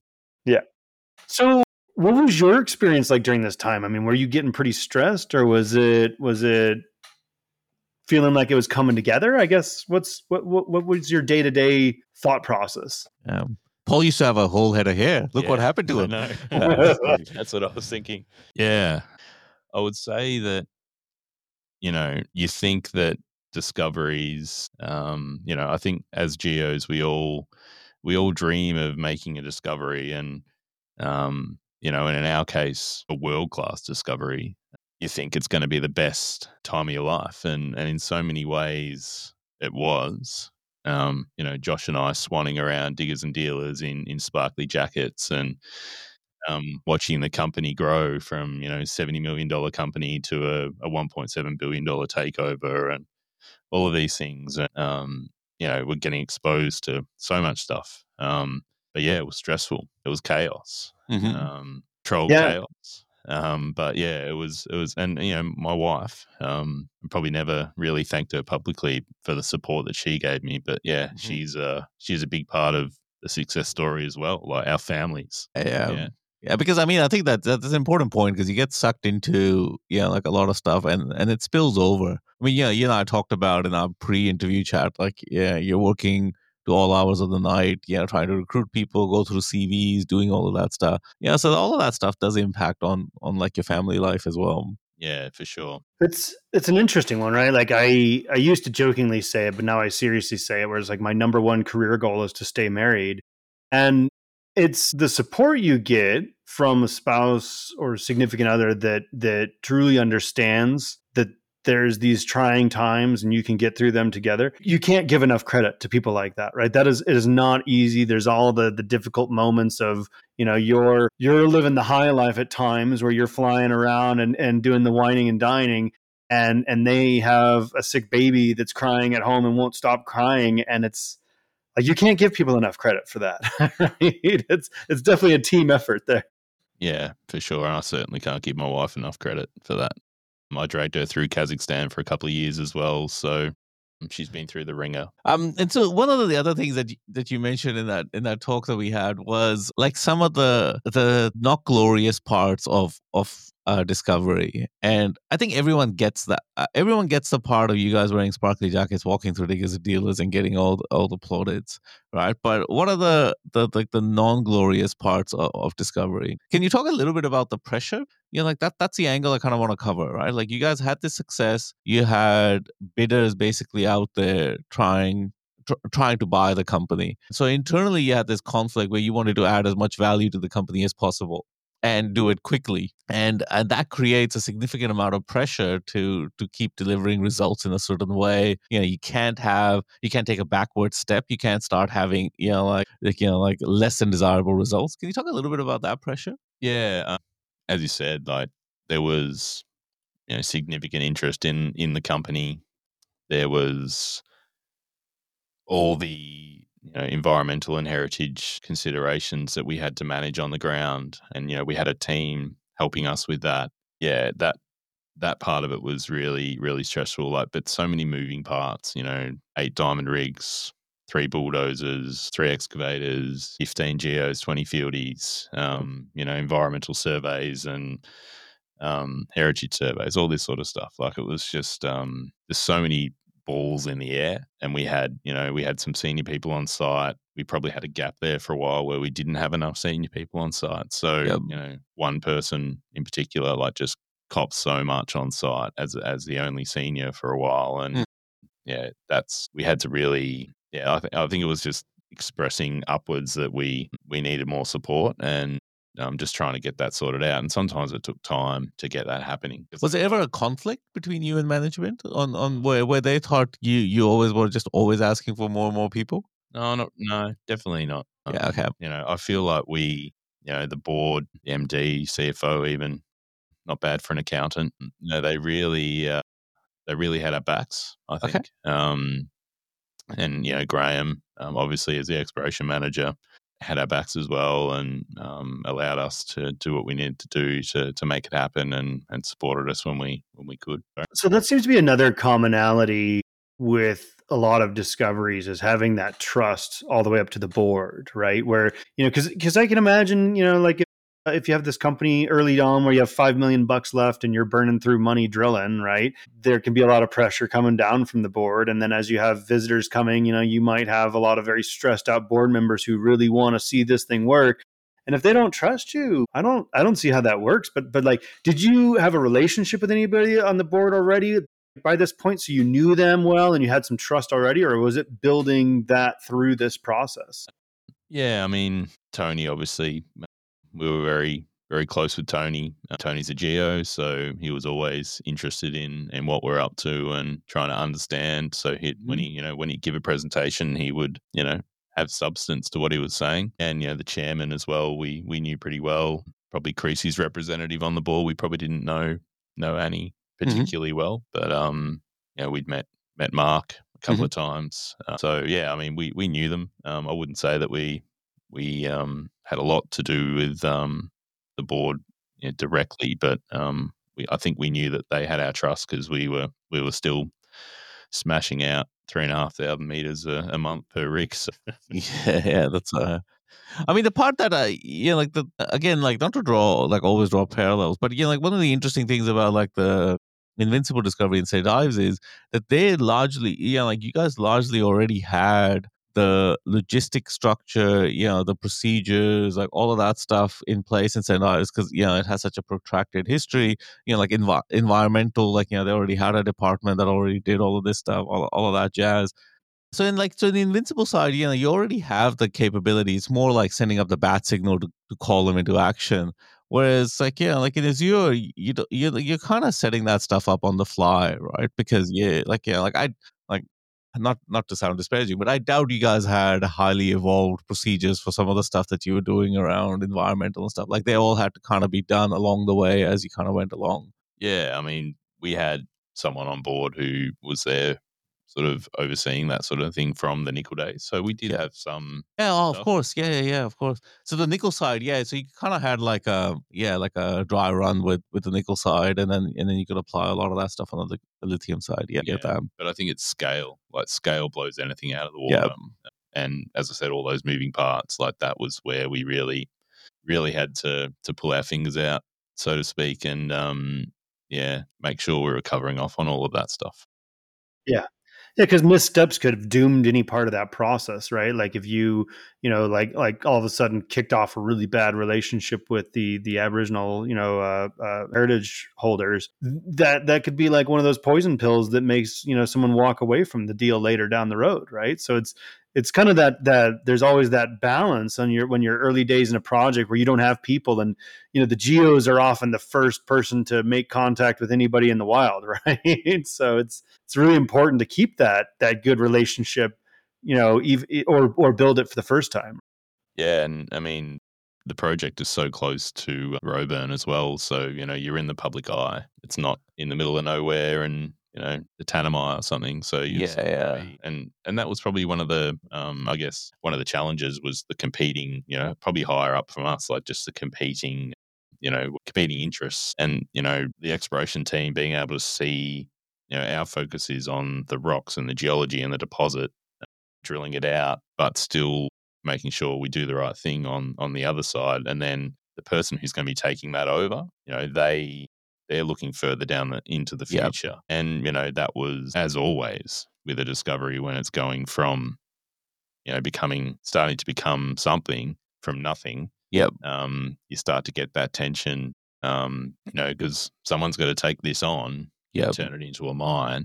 So what was your experience like during this time? I mean, were you getting pretty stressed, or was it was it feeling like it was coming together? I guess what's what what, what was your day-to-day thought process? um, Paul used to have a whole head of hair. Look what Yeah, happened to I him. know. Yeah. That's what I was thinking. Yeah. I would say that you know, you think that discoveries, um, you know, I think as geos, we all we all dream of making a discovery, and um, you know, and in our case, a world class discovery. You think it's going to be the best time of your life, and and in so many ways, it was. Um, you know, Josh and I swanning around diggers and dealers in in sparkly jackets, and um, watching the company grow from, you know, seventy million dollars company to a, a one point seven billion dollars takeover, and all of these things. And, um, you know, we're getting exposed to so much stuff. Um, but yeah, it was stressful. It was chaos, Mm-hmm. um, troll Yeah. chaos. Um, but yeah, it was, it was, and, you know, my wife, um, I probably never really thanked her publicly for the support that she gave me. But yeah, Mhm. she's, uh, she's a big part of the success story as well, like our families. Yeah. Yeah. Yeah, because I mean, I think that that's an important point because you get sucked into, you know, like a lot of stuff and, and it spills over. I mean, yeah, you and I talked about in our pre-interview chat, like, yeah, you're working to all hours of the night, you know, trying to recruit people, go through C Vs, doing all of that stuff. Yeah, so all of that stuff does impact on on like your family life as well. Yeah, for sure. It's it's an interesting one, right? Like I I used to jokingly say it, but now I seriously say it, where it's like my number one career goal is to stay married. And it's the support you get from a spouse or significant other that that truly understands that there's these trying times and you can get through them together. You can't give enough credit to people like that, right? That is, it is not easy. There's all the the difficult moments of, you know, you're you're living the high life at times where you're flying around and, and doing the whining and dining, and and they have a sick baby that's crying at home and won't stop crying, and it's like you can't give people enough credit for that. Right? It's it's definitely a team effort there. Yeah, for sure. And I certainly can't give my wife enough credit for that. I dragged her through Kazakhstan for a couple of years as well, so she's been through the ringer. Um, and so one of the other things that you, that you mentioned in that in that talk that we had was like some of the the not glorious parts of of uh, Discovery, and I think everyone gets that. Uh, everyone gets the part of you guys wearing sparkly jackets, walking through diggers and dealers, and getting all the, all the plaudits, right? But what are the the like the non glorious parts of, of Discovery? Can you talk a little bit about the pressure? You know, like that that's the angle I kind of want to cover, right? Like you guys had this success, you had bidders basically out there trying tr- trying to buy the company. So internally you had this conflict where you wanted to add as much value to the company as possible and do it quickly. And and that creates a significant amount of pressure to to keep delivering results in a certain way. You know, you can't have you can't take a backward step. You can't start having, you know, like, like you know, like less than desirable results. Can you talk a little bit about that pressure? Yeah, um, as you said, like there was, you know, significant interest in in the company. There was all the, you know, environmental and heritage considerations that we had to manage on the ground, and you know, we had a team helping us with that. Yeah, that that part of it was really really stressful. Like, but so many moving parts. You know, eight diamond rigs, three bulldozers, three excavators, fifteen geos, twenty fieldies. Um, you know, environmental surveys and um, heritage surveys, all this sort of stuff. Like it was just um, there's so many balls in the air, and we had, you know, we had some senior people on site. We probably had a gap there for a while where we didn't have enough senior people on site. So Yep. you know, one person in particular, like just copped so much on site as as the only senior for a while, and Mm. yeah, that's we had to really, yeah, I, th- I think it was just expressing upwards that we we needed more support, and um, just trying to get that sorted out. And sometimes it took time to get that happening. Was there ever a conflict between you and management on, on where, where they thought you, you always were just always asking for more and more people? No, not no, definitely not. Yeah, okay. You know, I feel like we, you know, the board, the M D, C F O, even not bad for an accountant. You know, they really, uh, they really had our backs, I Okay. think. Um, and you know, Graham, um, obviously as the exploration manager, had our backs as well, and um, allowed us to do what we needed to do to to make it happen, and and supported us when we when we could. So that seems to be another commonality with a lot of discoveries, is having that trust all the way up to the board, right? Where, you know, because because I can imagine, you know, like if, if you have this company early on where you have five million bucks left and you're burning through money drilling, right? There can be a lot of pressure coming down from the board, and then as you have visitors coming, you know, you might have a lot of very stressed out board members who really want to see this thing work. And if they don't trust you, I don't I don't see how that works. But but like, did you have a relationship with anybody on the board already? by this point, so you knew them well and you had some trust already, or was it building that through this process? Yeah, I mean, Tony, obviously, we were very, very close with Tony. Uh, Tony's a geo, so he was always interested in in what we're up to and trying to understand. So he, when he, you know, when he give a presentation, he would, you know, have substance to what he was saying. And you know, the chairman as well, we we knew pretty well. Probably Creasy's representative on the board, we probably didn't know know Annie particularly well, but um, you know, we'd met met Mark a couple Mhm. of times. Uh, so yeah, I mean, we we knew them. Um, I wouldn't say that we we um had a lot to do with um the board, you know, directly, but um, we, I think we knew that they had our trust because we were we were still smashing out three and a half thousand meters a, a month per rig. So Yeah, yeah, that's uh I mean, the part that I, you know, like the again, like not to draw, like always draw parallels, but you know, like one of the interesting things about like the Invincible Discovery and Saint Ives is that they largely, you know, like you guys largely already had the logistic structure, you know, the procedures, like all of that stuff in place in Saint Ives because you know it has such a protracted history. You know, like envi- environmental, like you know, they already had a department that already did all of this stuff, all all of that jazz. So in like so the invincible side, you know, you already have the capability. It's more like sending up the bat signal to, to call them into action. Whereas like yeah, like in Azure, you do, you you're kind of setting that stuff up on the fly, right? Because yeah, like yeah, like I like not not to sound disparaging, but I doubt you guys had highly evolved procedures for some of the stuff that you were doing around environmental and stuff. Like they all had to kind of be done along the way as you kind of went along. yeah, I mean, we had someone on board who was there sort of overseeing that sort of thing from the nickel days. So we did Yeah. have some Yeah, oh, of stuff. course. Yeah, yeah, yeah, of course. So the nickel side, yeah. So you kind of had like a yeah, like a dry run with with the nickel side, and then and then you could apply a lot of that stuff on the, the lithium side. Yeah, I Yeah, get that. but I think it's scale. Like scale blows anything out of the Yeah, water. And as I said, all those moving parts, like that was where we really, really had to to pull our fingers out, so to speak, and um, yeah, make sure we were covering off on all of that stuff. Yeah. Yeah, because missteps could have doomed any part of that process, right? Like if you, you know, like like all of a sudden kicked off a really bad relationship with the the Aboriginal, you know, uh, uh, heritage holders, that that could be like one of those poison pills that makes you know someone walk away from the deal later down the road, right? So it's it's kind of that that there's always that balance on your when you're early days in a project where you don't have people, and you know the geos are often the first person to make contact with anybody in the wild, right? So it's it's really important to keep that that good relationship, you know, ev- or or build it for the first time. Yeah, and I mean, the project is so close to Roburn as well, so you know you're in the public eye. It's not in the middle of nowhere, and you know the Tanami or something. So you yeah, yeah, and and that was probably one of the um, I guess one of the challenges was the competing, you know, probably higher up from us, like just the competing, you know, competing interests, and you know the exploration team being able to see, you know, our focus is on the rocks and the geology and the deposit, drilling it out, but still making sure we do the right thing on on the other side. And then the person who's going to be taking that over, you know, they they're looking further down the, into the yeah, future. And you know, that was as always with a discovery when it's going from you know becoming starting to become something from nothing. yeah, Um, you start to get that tension. Um, you know, because someone's got to take this on yeah, and turn it into a mine.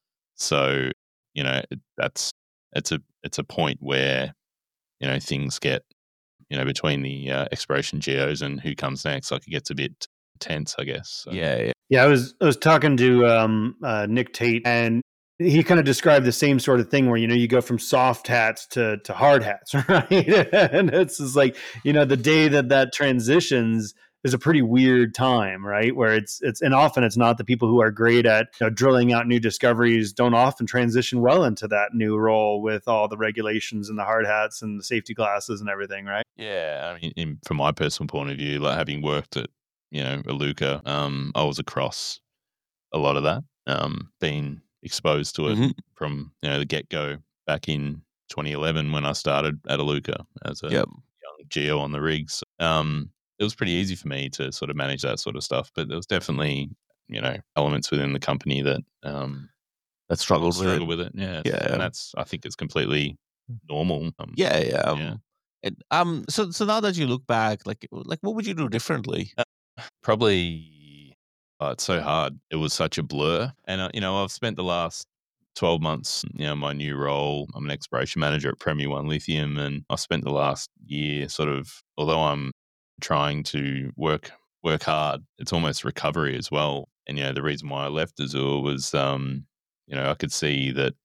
So you know, it, that's it's a it's a point where you know things get you know between the uh, exploration geos and who comes next, like it gets a bit tense, I guess. So. yeah, yeah. Yeah, I was I was talking to um, uh, Nick Tate, and he kind of described the same sort of thing where you know you go from soft hats to to hard hats, right? And it's just like you know the day that that transitions is a pretty weird time, right? Where it's it's and often it's not the people who are great at you know, drilling out new discoveries don't often transition well into that new role with all the regulations and the hard hats and the safety glasses and everything, right? Yeah, I mean, in, from my personal point of view, like having worked at you know Iluka, um, I was across a lot of that, um, being exposed to it hmm from you know the get go back in twenty eleven when I started at Iluka as a Yep. young geo on the rigs. Um, it was pretty easy for me to sort of manage that sort of stuff, but there was definitely you know elements within the company that um, That struggled with it. struggle with it. Yeah, Yeah. and that's I think it's completely normal. Um, Yeah, yeah. Um, yeah. and, um. So, so now that you look back, like, like, what would you do differently? Probably Oh, it's so hard. It was such a blur. And, uh, you know, I've spent the last twelve months, you know, my new role. I'm an exploration manager at Premier One Lithium. And I spent the last year sort of, although I'm trying to work work hard, it's almost recovery as well. And, you know, the reason why I left Azure was, um, you know, I could see that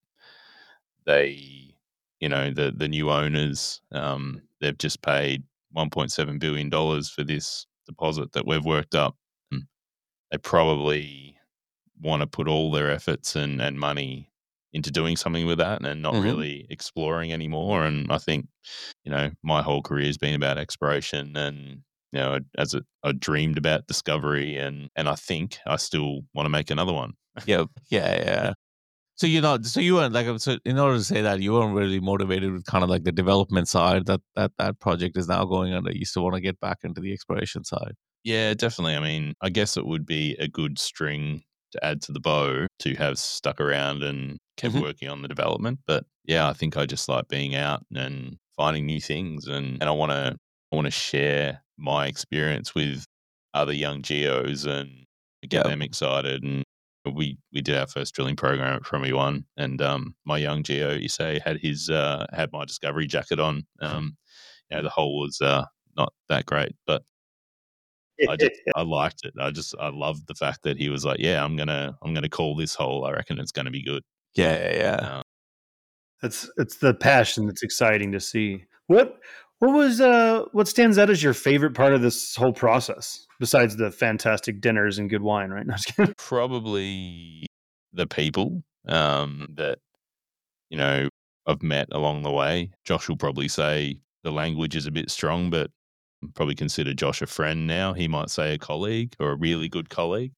they, you know, the, the new owners, um, they've just paid one point seven billion dollars for this deposit that we've worked up. They probably want to put all their efforts and, and money into doing something with that and not Mhm. really exploring anymore. And I think, you know, my whole career has been about exploration and, you know, as a, I dreamed about discovery and, and I think I still want to make another one. Yeah, yeah, yeah. So you're not, so you weren't like, so in order to say that, you weren't really motivated with kind of like the development side that that that project is now going under. You still want to get back into the exploration side. Yeah, definitely. I mean, I guess it would be a good string to add to the bow to have stuck around and kept Mhm. working on the development. But yeah, I think I just like being out and finding new things, and, and I want to I want to share my experience with other young geos and get Yeah. them excited. And we we did our first drilling program at Premier One, and um, my young geo, you say, had his uh, had my discovery jacket on. Um, you know, the hole was uh, not that great, but I just I liked it. I just I loved the fact that he was like, yeah, I'm gonna I'm gonna call this hole. I reckon it's gonna be good. Yeah, yeah, yeah. Uh, It's it's the passion that's exciting to see. What what was uh what stands out as your favorite part of this whole process besides the fantastic dinners and good wine? Right? No, just kidding. probably the people um, that you know I've met along the way. Josh will probably say the language is a bit strong, but I probably consider Josh a friend now. He might say a colleague or a really good colleague.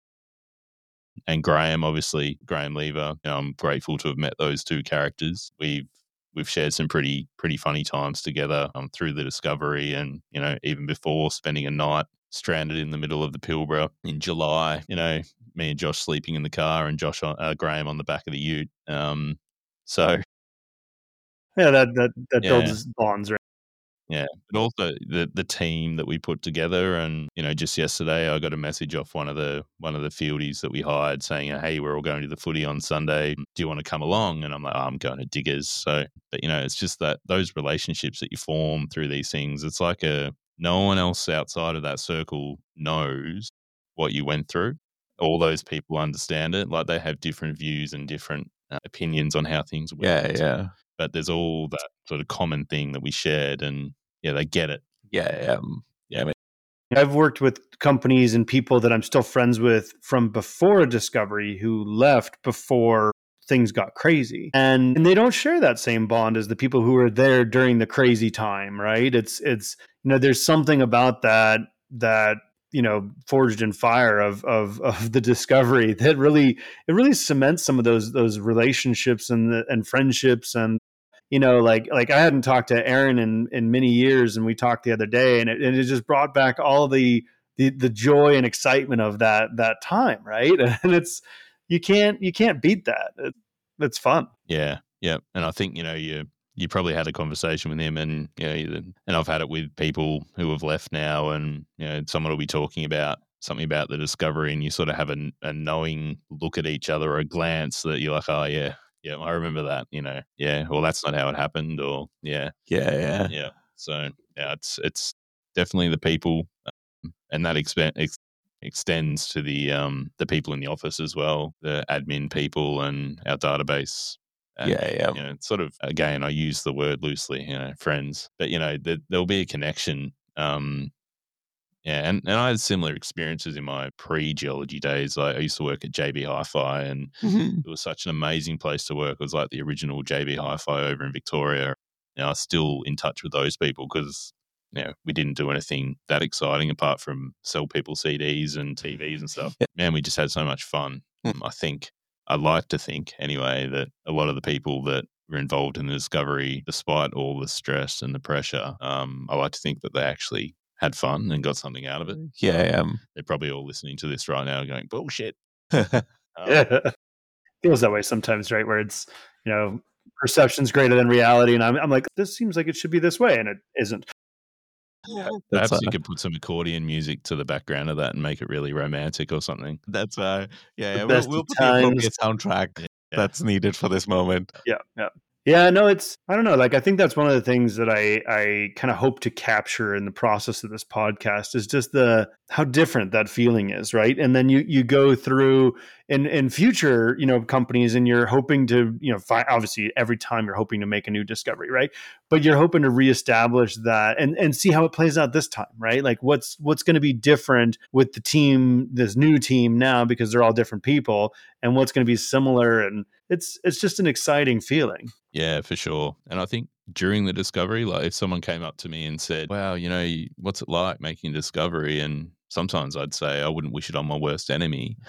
And Graham, obviously, Graham Lever. You know, I'm grateful to have met those two characters. We've we've shared some pretty pretty funny times together um, through the discovery, and you know, even before spending a night stranded in the middle of the Pilbara in July. You know, me and Josh sleeping in the car, and Josh on, uh, Graham on the back of the Ute. Um, so Yeah, that that that yeah, builds bonds, right? yeah, but also the the team that we put together, and you know, just yesterday I got a message off one of the one of the fieldies that we hired saying, "Hey, we're all going to the footy on Sunday. Do you want to come along?" And I'm like, oh, "I'm going to Diggers." So, but you know, it's just that those relationships that you form through these things. It's like a no one else outside of that circle knows what you went through. All those people understand it. Like they have different views and different uh, opinions on how things went. Yeah, yeah. But there's all that sort of common thing that we shared, and yeah, they get it. Yeah, yeah. um, Yeah, I've worked with companies and people that I'm still friends with from before Discovery who left before things got crazy. And and they don't share that same bond as the people who were there during the crazy time, right? It's it's you know, there's something about that that you know forged in fire of of of the Discovery that really it really cements some of those those relationships and the, and friendships and you know, like like I hadn't talked to Aaron in in many years, and we talked the other day, and it, and it just brought back all the, the the joy and excitement of that that time, right? And it's you can't you can't beat that. It, it's fun. yeah, yeah. And I think you know you you probably had a conversation with him, and you know, you- and I've had it with people who have left now, and you know, someone will be talking about something about the discovery, and you sort of have a, a knowing look at each other or a glance that you're like, oh yeah, yeah, I remember that. You know, yeah. Well, that's not how it happened, or yeah, Yeah, yeah. yeah. So yeah, it's it's definitely the people, um, and that expen- ex- extends to the um the people in the office as well, the admin people and our database. And, Yeah, yeah. you know, it's sort of again, I use the word loosely, you know, friends, but you know, there, there'll be a connection. Um, yeah, and, and I had similar experiences in my pre-geology days. Like I used to work at J B Hi-Fi, and Mhm. it was such an amazing place to work. It was like the original J B Hi-Fi over in Victoria. You know, I was still in touch with those people because you know we didn't do anything that exciting apart from sell people C Ds and T Vs and stuff. Yeah. Man, we just had so much fun. Mm. Um, I think I like to think anyway that a lot of the people that were involved in the discovery, despite all the stress and the pressure, um, I like to think that they actually had fun and got something out of it. Yeah, Um, yeah. um, they're probably all listening to this right now going, bullshit. Um, Yeah. Feels that way sometimes, right? Where it's you know perception's greater than reality, and I'm I'm like this seems like it should be this way, and it isn't. That's Perhaps uh, you could put some accordion music to the background of that and make it really romantic or something. that's uh, yeah, The yeah. We'll best we'll of put the times. appropriate soundtrack Yeah. that's needed for this moment. Yeah, yeah. Yeah, no, it's I don't know. Like I think that's one of the things that I I kind of hope to capture in the process of this podcast is just the how different that feeling is, right? And then you you go through in in future, you know, companies and you're hoping to, you know, find obviously every time you're hoping to make a new discovery, right? But you're hoping to reestablish that and and see how it plays out this time, right? Like what's what's going to be different with the team, this new team now because they're all different people, and what's going to be similar, and it's it's just an exciting feeling. Yeah, for sure. And I think during the discovery, like if someone came up to me and said, "Wow, you know, y- what's it like making a discovery?" And sometimes I'd say, "I wouldn't wish it on my worst enemy."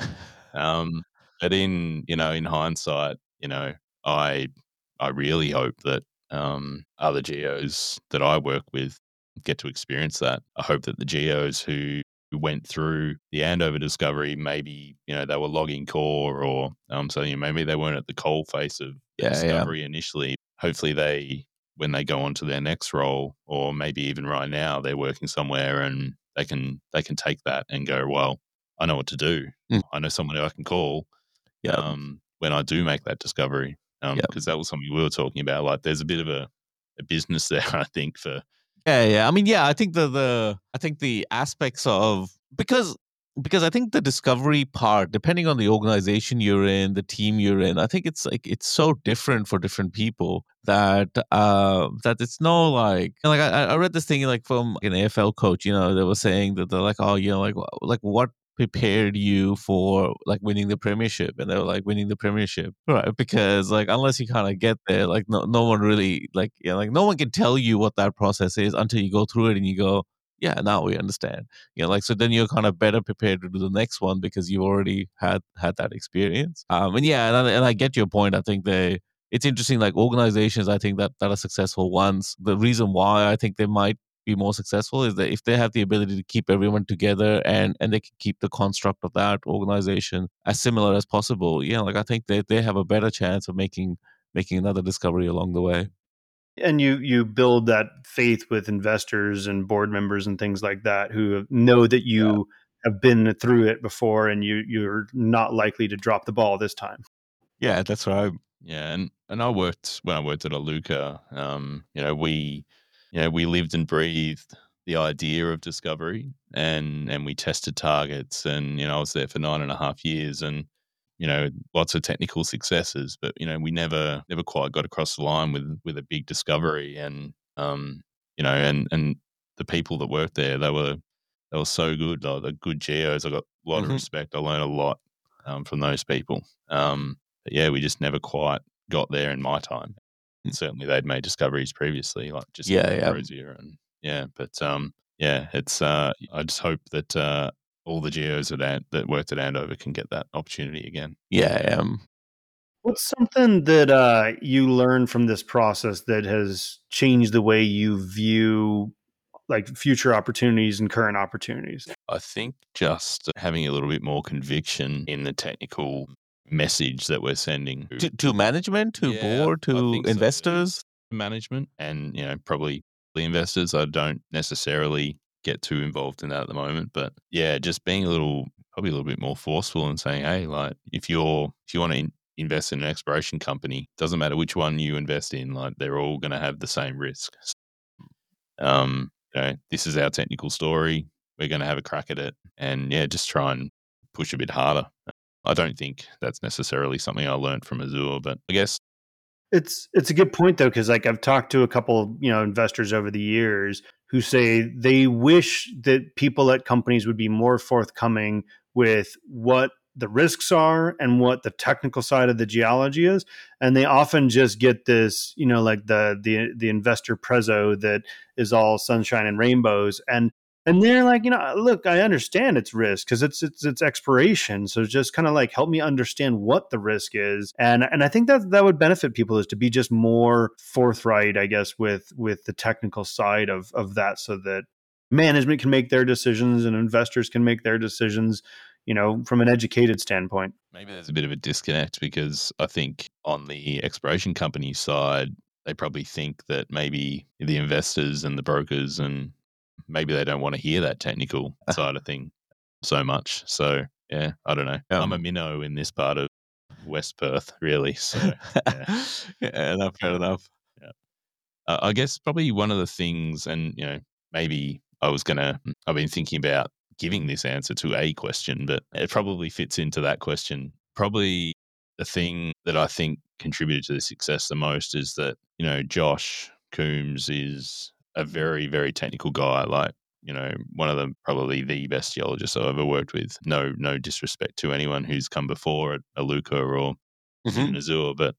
Um, but in you know, in hindsight, you know, I I really hope that um, other geos that I work with get to experience that. I hope that the geos who who went through the Andover discovery, maybe you know they were logging core, or um, so you know, maybe they weren't at the coal face of the Yeah, yeah. discovery initially. Hopefully, they when they go on to their next role, or maybe even right now, they're working somewhere and they can they can take that and go, well, I know what to do. Mm. I know someone who I can call Yeah, um, when I do make that discovery. Um, yeah. because that was something we were talking about. Like, there's a bit of a, a business there, I think, for Yeah, yeah. I mean, yeah, I think the the I think the aspects of because because I think the discovery part, depending on the organization you're in, the team you're in, I think it's like it's so different for different people that uh that it's no like like I, I read this thing like from an A F L coach, you know, they were saying that they're like, oh, you know, like wh- like what prepared you for like winning the premiership, and they were like winning the premiership, right? Because like unless you kind of get there, like no no one really like yeah like no one can tell you what that process is until you go through it and you go, yeah, now we understand. You know, like so then you're kind of better prepared to do the next one because you already had had that experience. Um, and yeah, and I, and I get your point. I think they it's interesting. Like organizations, I think that that are successful ones. The reason why I think they might be more successful is that if they have the ability to keep everyone together and and they can keep the construct of that organization as similar as possible, yeah, like I think they they have a better chance of making making another discovery along the way. And you you build that faith with investors and board members and things like that who know that Yeah. you have been through it before and you you're not likely to drop the ball this time. Yeah, that's right. yeah. And and I worked when I worked at Aluka. Um, you know, we you know we lived and breathed the idea of discovery, and and we tested targets, and you know I was there for nine and a half years, and you know lots of technical successes, but you know we never never quite got across the line with with a big discovery, and um you know and and the people that worked there, they were they were so good. They were good geos. I got a lot of Hmm. respect. I learned a lot um, from those people. Um, but yeah, we just never quite got there in my time. And certainly they'd made discoveries previously, like just Yeah, yeah, Rosier, and yeah, but um, yeah, it's uh, I just hope that uh, all the geos that An- that worked at Andover can get that opportunity again. yeah. Um, What's something that uh, you learned from this process that has changed the way you view like future opportunities and current opportunities? I think just having a little bit more conviction in the technical message that we're sending to to management, to Yeah, board, I to think so. investors. Management, and you know probably the investors. I don't necessarily get too involved in that at the moment, but yeah, just being a little probably a little bit more forceful and saying, hey, like if you're if you want to in- invest in an exploration company, doesn't matter which one you invest in, like they're all going to have the same risk. Um, you know, this is our technical story. We're going to have a crack at it, and yeah, just try and push a bit harder. I don't think that's necessarily something I learned from Azure, but I guess It's it's a good point though, because like I've talked to a couple, you know, investors over the years who say they wish that people at companies would be more forthcoming with what the risks are and what the technical side of the geology is. And they often just get this, you know, like the the the investor prezzo that is all sunshine and rainbows. And and they're like, you know, look, I understand it's risk because it's it's it's expiration. So just kind of like help me understand what the risk is, and and I think that that would benefit people is to be just more forthright, I guess, with with the technical side of of that, so that management can make their decisions and investors can make their decisions, you know, from an educated standpoint. maybe there's a bit of a disconnect because I think on the exploration company side, they probably think that maybe the investors and the brokers and maybe they don't want to hear that technical side of thing so much. So yeah, I don't know. Um, I'm a minnow in this part of West Perth, really. So yeah, yeah, enough, fair enough. yeah. Uh, I guess probably one of the things, and you know, maybe I was gonna, I've been thinking about giving this answer to a question, but it probably fits into that question. Probably the thing that I think contributed to the success the most is that, you know, Josh Coombs is a very, very technical guy. Like, you know, one of the probably the best geologists I've ever worked with. No, no disrespect to anyone who's come before at Aluka or Mhm. Azure, but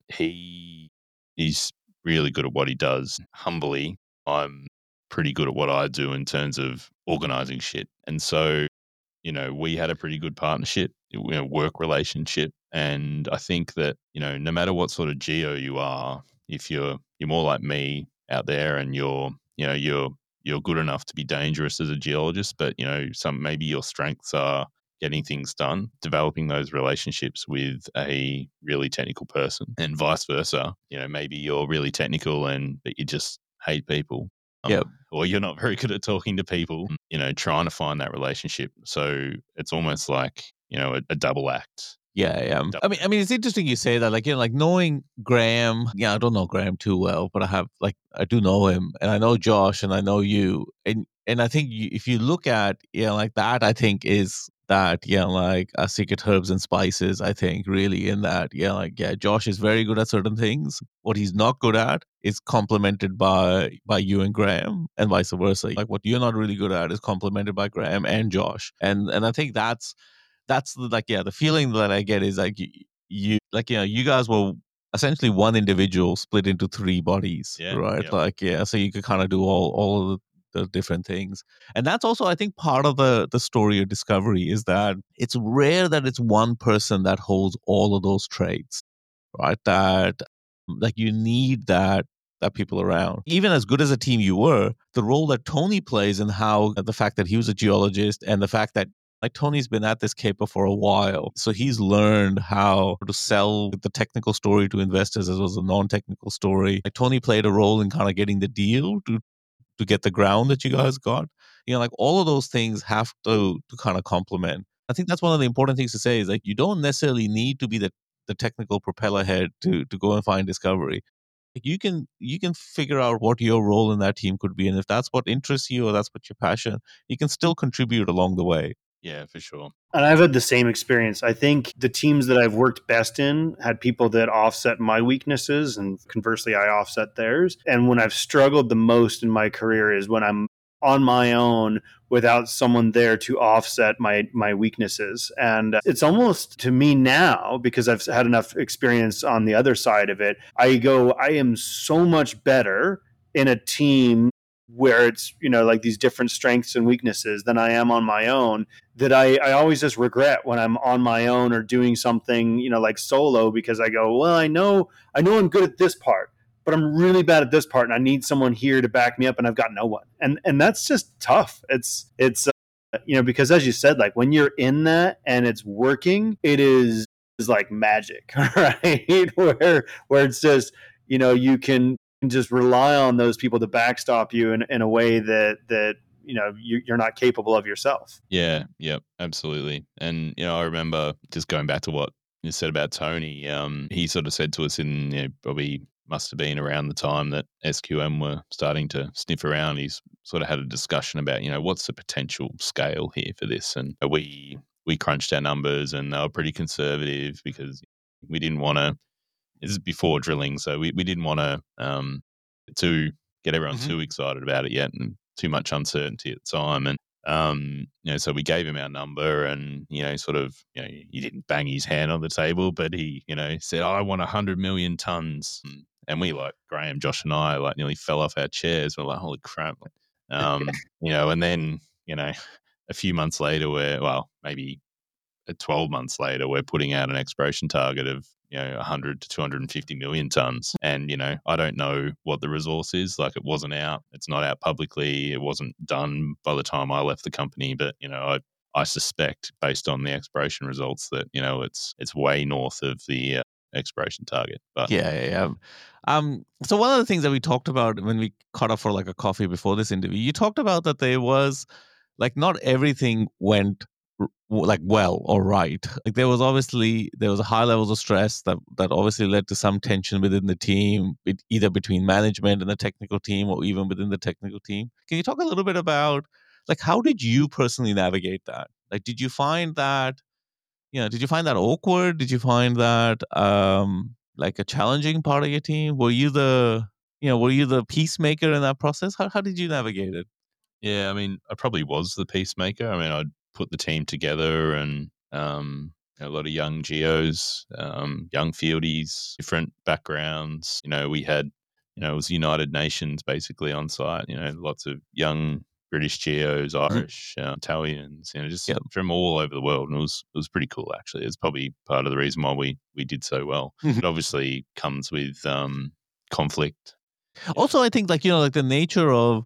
he is really good at what he does. Humbly, I'm pretty good at what I do in terms of organizing shit. And so, you know, we had a pretty good partnership, you know, work relationship. And I think that, you know, no matter what sort of geo you are, if you're you're more like me out there and you're, you know, you're you're good enough to be dangerous as a geologist, but you know, some maybe your strengths are getting things done, developing those relationships with a really technical person, and vice versa. You know, maybe you're really technical and but you just hate people. Um, Yep. or you're not very good at talking to people, you know, trying to find that relationship. So it's almost like, you know, a, a double act. Yeah, yeah. Double I mean, I mean, it's interesting you say that. Like, you know, like knowing Graham. Yeah, I don't know Graham too well, but I have, like, I do know him, and I know Josh, and I know you, and and I think you, if you look at, yeah, you know, like that, I think is that, yeah, you know, like uh, Secret Herbs and Spices. I think really in that, yeah, like yeah, Josh is very good at certain things. What he's not good at is complemented by by you and Graham, and vice versa. Like what you're not really good at is complemented by Graham and Josh, and and I think that's that's the, like, yeah, the feeling that I get is like you, you like, you know, you guys were essentially one individual split into three bodies, Yeah, right? yep. Like, yeah, so you could kind of do all all of the, the different things, and that's also, I think, part of the the story of discovery is that it's rare that it's one person that holds all of those traits, right? That like you need that that people around. Even as good as a team you were, the role that Tony plays and how the fact that he was a geologist and the fact that like Tony's been at this caper for a while. So he's learned how to sell the technical story to investors as well as a non-technical story. Like Tony played a role in kind of getting the deal to to get the ground that you guys got. You know, like all of those things have to to kind of complement. I think that's one of the important things to say is like you don't necessarily need to be the the technical propeller head to to go and find discovery. Like, you can you can figure out what your role in that team could be, and if that's what interests you or that's what your passion, you can still contribute along the way. Yeah, for sure. And I've had the same experience. I think the teams that I've worked best in had people that offset my weaknesses, and conversely, I offset theirs. And when I've struggled the most in my career is when I'm on my own without someone there to offset my my weaknesses. And it's almost, to me now, because I've had enough experience on the other side of it, I go, I am so much better in a team where it's, you know, like these different strengths and weaknesses than I am on my own, that I, I always just regret when I'm on my own or doing something, you know, like solo, because I go, well, I know, I know I'm good at this part, but I'm really bad at this part, and I need someone here to back me up, and I've got no one. And and that's just tough. It's it's uh, you know, because as you said, like when you're in that and it's working, it is is like magic, right? where where it's just, you know, you can just rely on those people to backstop you in, in a way that that you know you, you're not capable of yourself. Yeah, yep, absolutely. And you know, I remember just going back to what you said about Tony. Um, he sort of said to us in, you know, probably must have been around the time that S Q M were starting to sniff around. He's sort of had a discussion about, you know, what's the potential scale here for this, and we we crunched our numbers, and they were pretty conservative because we didn't want to. This is before drilling, so we, we didn't want to um, to get everyone Mhm. too excited about it yet, and too much uncertainty at the time. And um, you know, so we gave him our number, and you know, sort of, you know, he didn't bang his hand on the table, but he, you know, said, "I want a hundred million tons," and we, like Graham, Josh, and I, like nearly fell off our chairs. We're like, "Holy crap!" Um, you know, and then, you know, a few months later, we're well, maybe twelve months later, we're putting out an exploration target of, you know, one hundred to two hundred fifty million tons. And, you know, I don't know what the resource is. Like, it wasn't out. It's not out publicly. It wasn't done by the time I left the company. But, you know, I, I suspect based on the exploration results that, you know, it's, it's way north of the, uh, exploration target. But Yeah, yeah, yeah. Um, so one of the things that we talked about when we caught up for like a coffee before this interview, you talked about that there was like not everything went r- w- like well or right. Like there was obviously there was a high levels of stress that that obviously led to some tension within the team, bet- either between management and the technical team, or even within the technical team. Can you talk a little bit about like how did you personally navigate that? Like, did you find that you know, did you find that awkward? Did you find that um like a challenging part of your team? Were you the you know, were you the peacemaker in that process? How how did you navigate it? yeah, I mean, I probably was the peacemaker. I mean, I'd put the team together and um, a lot of young geos, um, young fieldies, different backgrounds. You know, we had, you know, it was United Nations basically on site. You know, lots of young British geos, Mhm. Irish, uh, Italians. You know, just Yeah. from all over the world, and it was it was pretty cool actually. It's probably part of the reason why we we did so well. Mhm. It obviously comes with um, conflict. Also, I think like, you know, like the nature of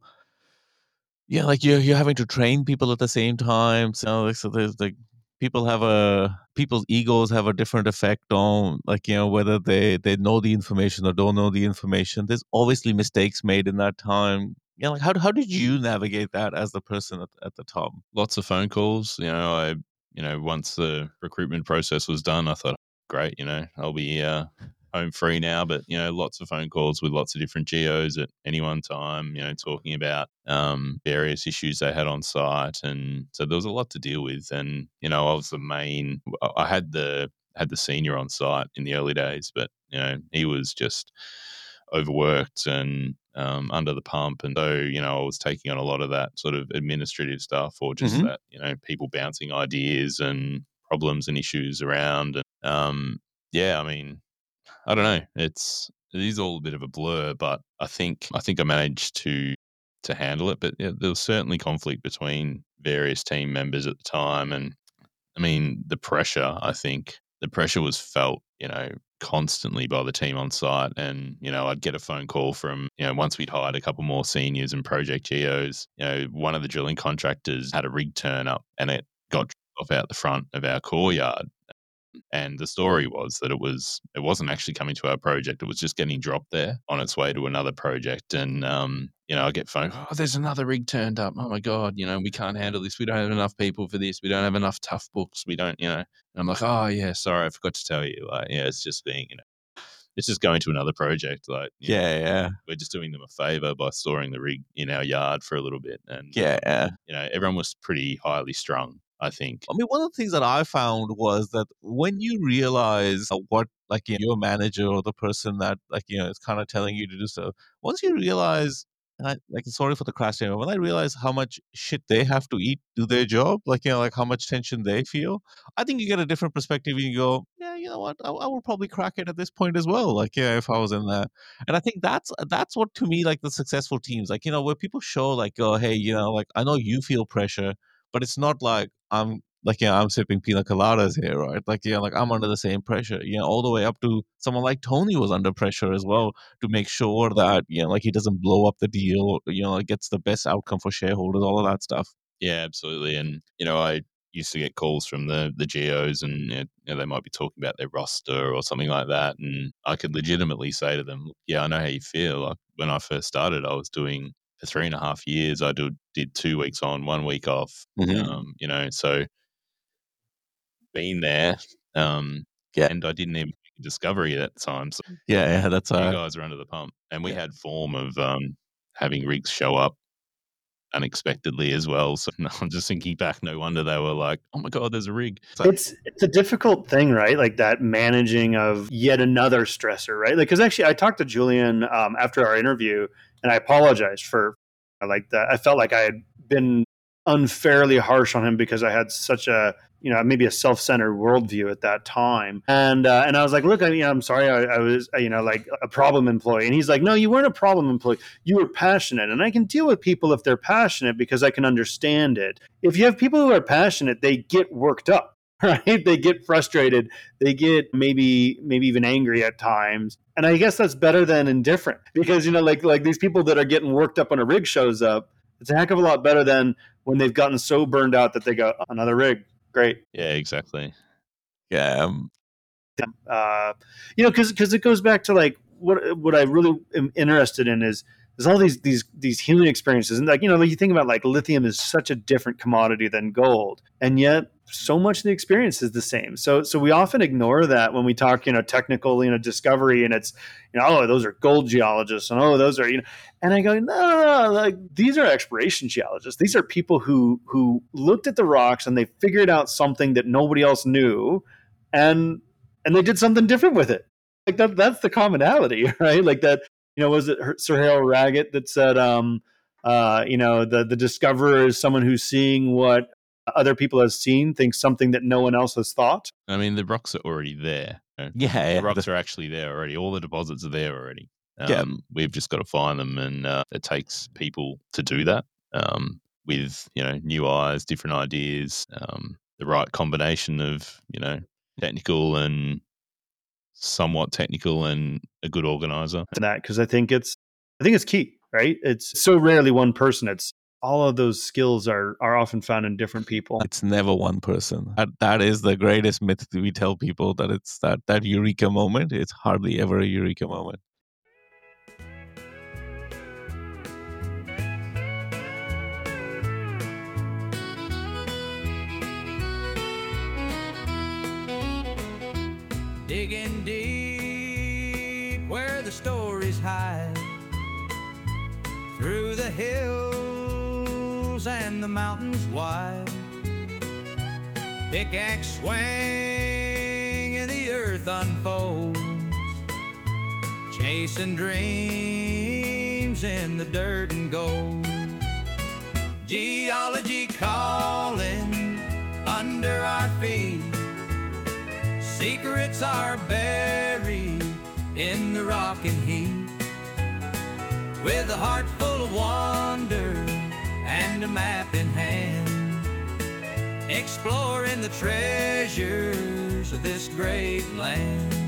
yeah, like you're you're having to train people at the same time. So like so there's like people have a people's egos have a different effect on like, you know, whether they they know the information or don't know the information. There's obviously mistakes made in that time. Yeah, like how how did you navigate that as the person at, at the top? Lots of phone calls. You know, I, you know, once the recruitment process was done, I thought, great, you know, I'll be uh, home free now. But, you know, lots of phone calls with lots of different geos at any one time, you know, talking about um, various issues they had on site. And so there was a lot to deal with. And, you know, I was the main, I had the, had the senior on site in the early days, but, you know, he was just overworked and um, under the pump. And so, you know, I was taking on a lot of that sort of administrative stuff or just Mhm. that, you know, people bouncing ideas and problems and issues around. And um, yeah, I mean, I don't know. It's, it is all a bit of a blur, but I think, I think I managed to, to handle it. But yeah, there was certainly conflict between various team members at the time. And I mean, the pressure, I think the pressure was felt, you know, constantly by the team on site. And, you know, I'd get a phone call from, you know, once we'd hired a couple more seniors and project geos, you know, one of the drilling contractors had a rig turn up and it got off out the front of our core yard. And the story was that it was it wasn't actually coming to our project; it was just getting dropped there on its way to another project. And um, you know, I get phone, oh, there's another rig turned up. Oh my god, you know, we can't handle this. We don't have enough people for this. We don't have enough tough books. We don't, you know. And I'm like, oh yeah, sorry, I forgot to tell you. Like, yeah, it's just being, you know, it's just going to another project. Like, you know, Yeah, yeah. we're just doing them a favor by storing the rig in our yard for a little bit. And Yeah, um, yeah. you know, everyone was pretty highly strung, I think. I mean, one of the things that I found was that when you realize uh, what, like, you know, your manager or the person that, like, you know, is kind of telling you to do so, once you realize, and I, like, sorry for the crash there, when I realize how much shit they have to eat, do their job, like, you know, like how much tension they feel, I think you get a different perspective and you go, yeah, you know what, I, I would probably crack it at this point as well. Like, yeah, if I was in that. And I think that's, that's what to me, like the successful teams, like, you know, where people show like, oh, hey, you know, like I know you feel pressure, but it's not like I'm like, yeah, I'm sipping pina coladas here, right? Like, yeah, like I'm under the same pressure, you know, all the way up to someone like Tony was under pressure as well to make sure that, you know, like he doesn't blow up the deal, you know, like gets the best outcome for shareholders, all of that stuff. Yeah, absolutely. And you know, I used to get calls from the the geos, and you know, they might be talking about their roster or something like that, and I could legitimately say to them, "Yeah, I know how you feel." Like when I first started, I was doing for three and a half years. I did did two weeks on, one week off. Mm-hmm. Um, you know, so been there, um, Yeah. and I didn't even make a discovery at the time. So Yeah, yeah, that's you uh guys are under the pump, and we yeah. had form of um, having rigs show up unexpectedly as well. So I'm just thinking back, no wonder they were like, "Oh my god, there's a rig." So, It's it's a difficult thing, right? Like that managing of yet another stressor, right? Like, because actually, I talked to Julian um, after our interview, and I apologized for like that. I felt like I had been unfairly harsh on him because I had such a you know maybe a self-centered worldview at that time, and uh, and I was like, look, I mean, I'm sorry, I, I was you know like a problem employee, and he's like, no, you weren't a problem employee, you were passionate, and I can deal with people if they're passionate because I can understand it. If you have people who are passionate, they get worked up. Right, they get frustrated, they get maybe maybe even angry at times, and I guess that's better than indifferent, because you know like like these people that are getting worked up when a rig shows up, it's a heck of a lot better than when they've gotten so burned out that they go, another rig, great. yeah, exactly. Yeah. Um, Uh, you know, because because it goes back to like what what I really am interested in is there's all these these these healing experiences, and like you know, like you think about like lithium is such a different commodity than gold, and yet so much of the experience is the same. So so we often ignore that when we talk, you know, technical, you know, discovery, and it's you know, oh, those are gold geologists, and oh, those are you know, and I go, no, no, no, like these are exploration geologists. These are people who who looked at the rocks and they figured out something that nobody else knew, and and they did something different with it. Like that that's the commonality, right? Like that. You know, was it Sir Harold Raggett that said, um, uh, you know, the the discoverer is someone who's seeing what other people have seen, thinks something that no one else has thought. I mean, the rocks are already there. You know? Yeah, the rocks are actually there already. All the deposits are there already. Um, yeah. We've just got to find them, and uh, it takes people to do that um, with you know new eyes, different ideas, um, the right combination of you know technical and somewhat technical and a good organizer. That because I think it's I think it's key, right? It's so rarely one person. It's all of those skills are are often found in different people. It's never one person. That, that is the greatest myth we tell people, that it's that that eureka moment. It's hardly ever a eureka moment. Digging deep where the stories hide, through the hills and the mountains wide, pickaxe swing and the earth unfolds, chasing dreams in the dirt and gold. Geology calling under our feet, secrets are buried in the rock and heat. With a heart full of wonder and a map in hand, exploring the treasures of this great land.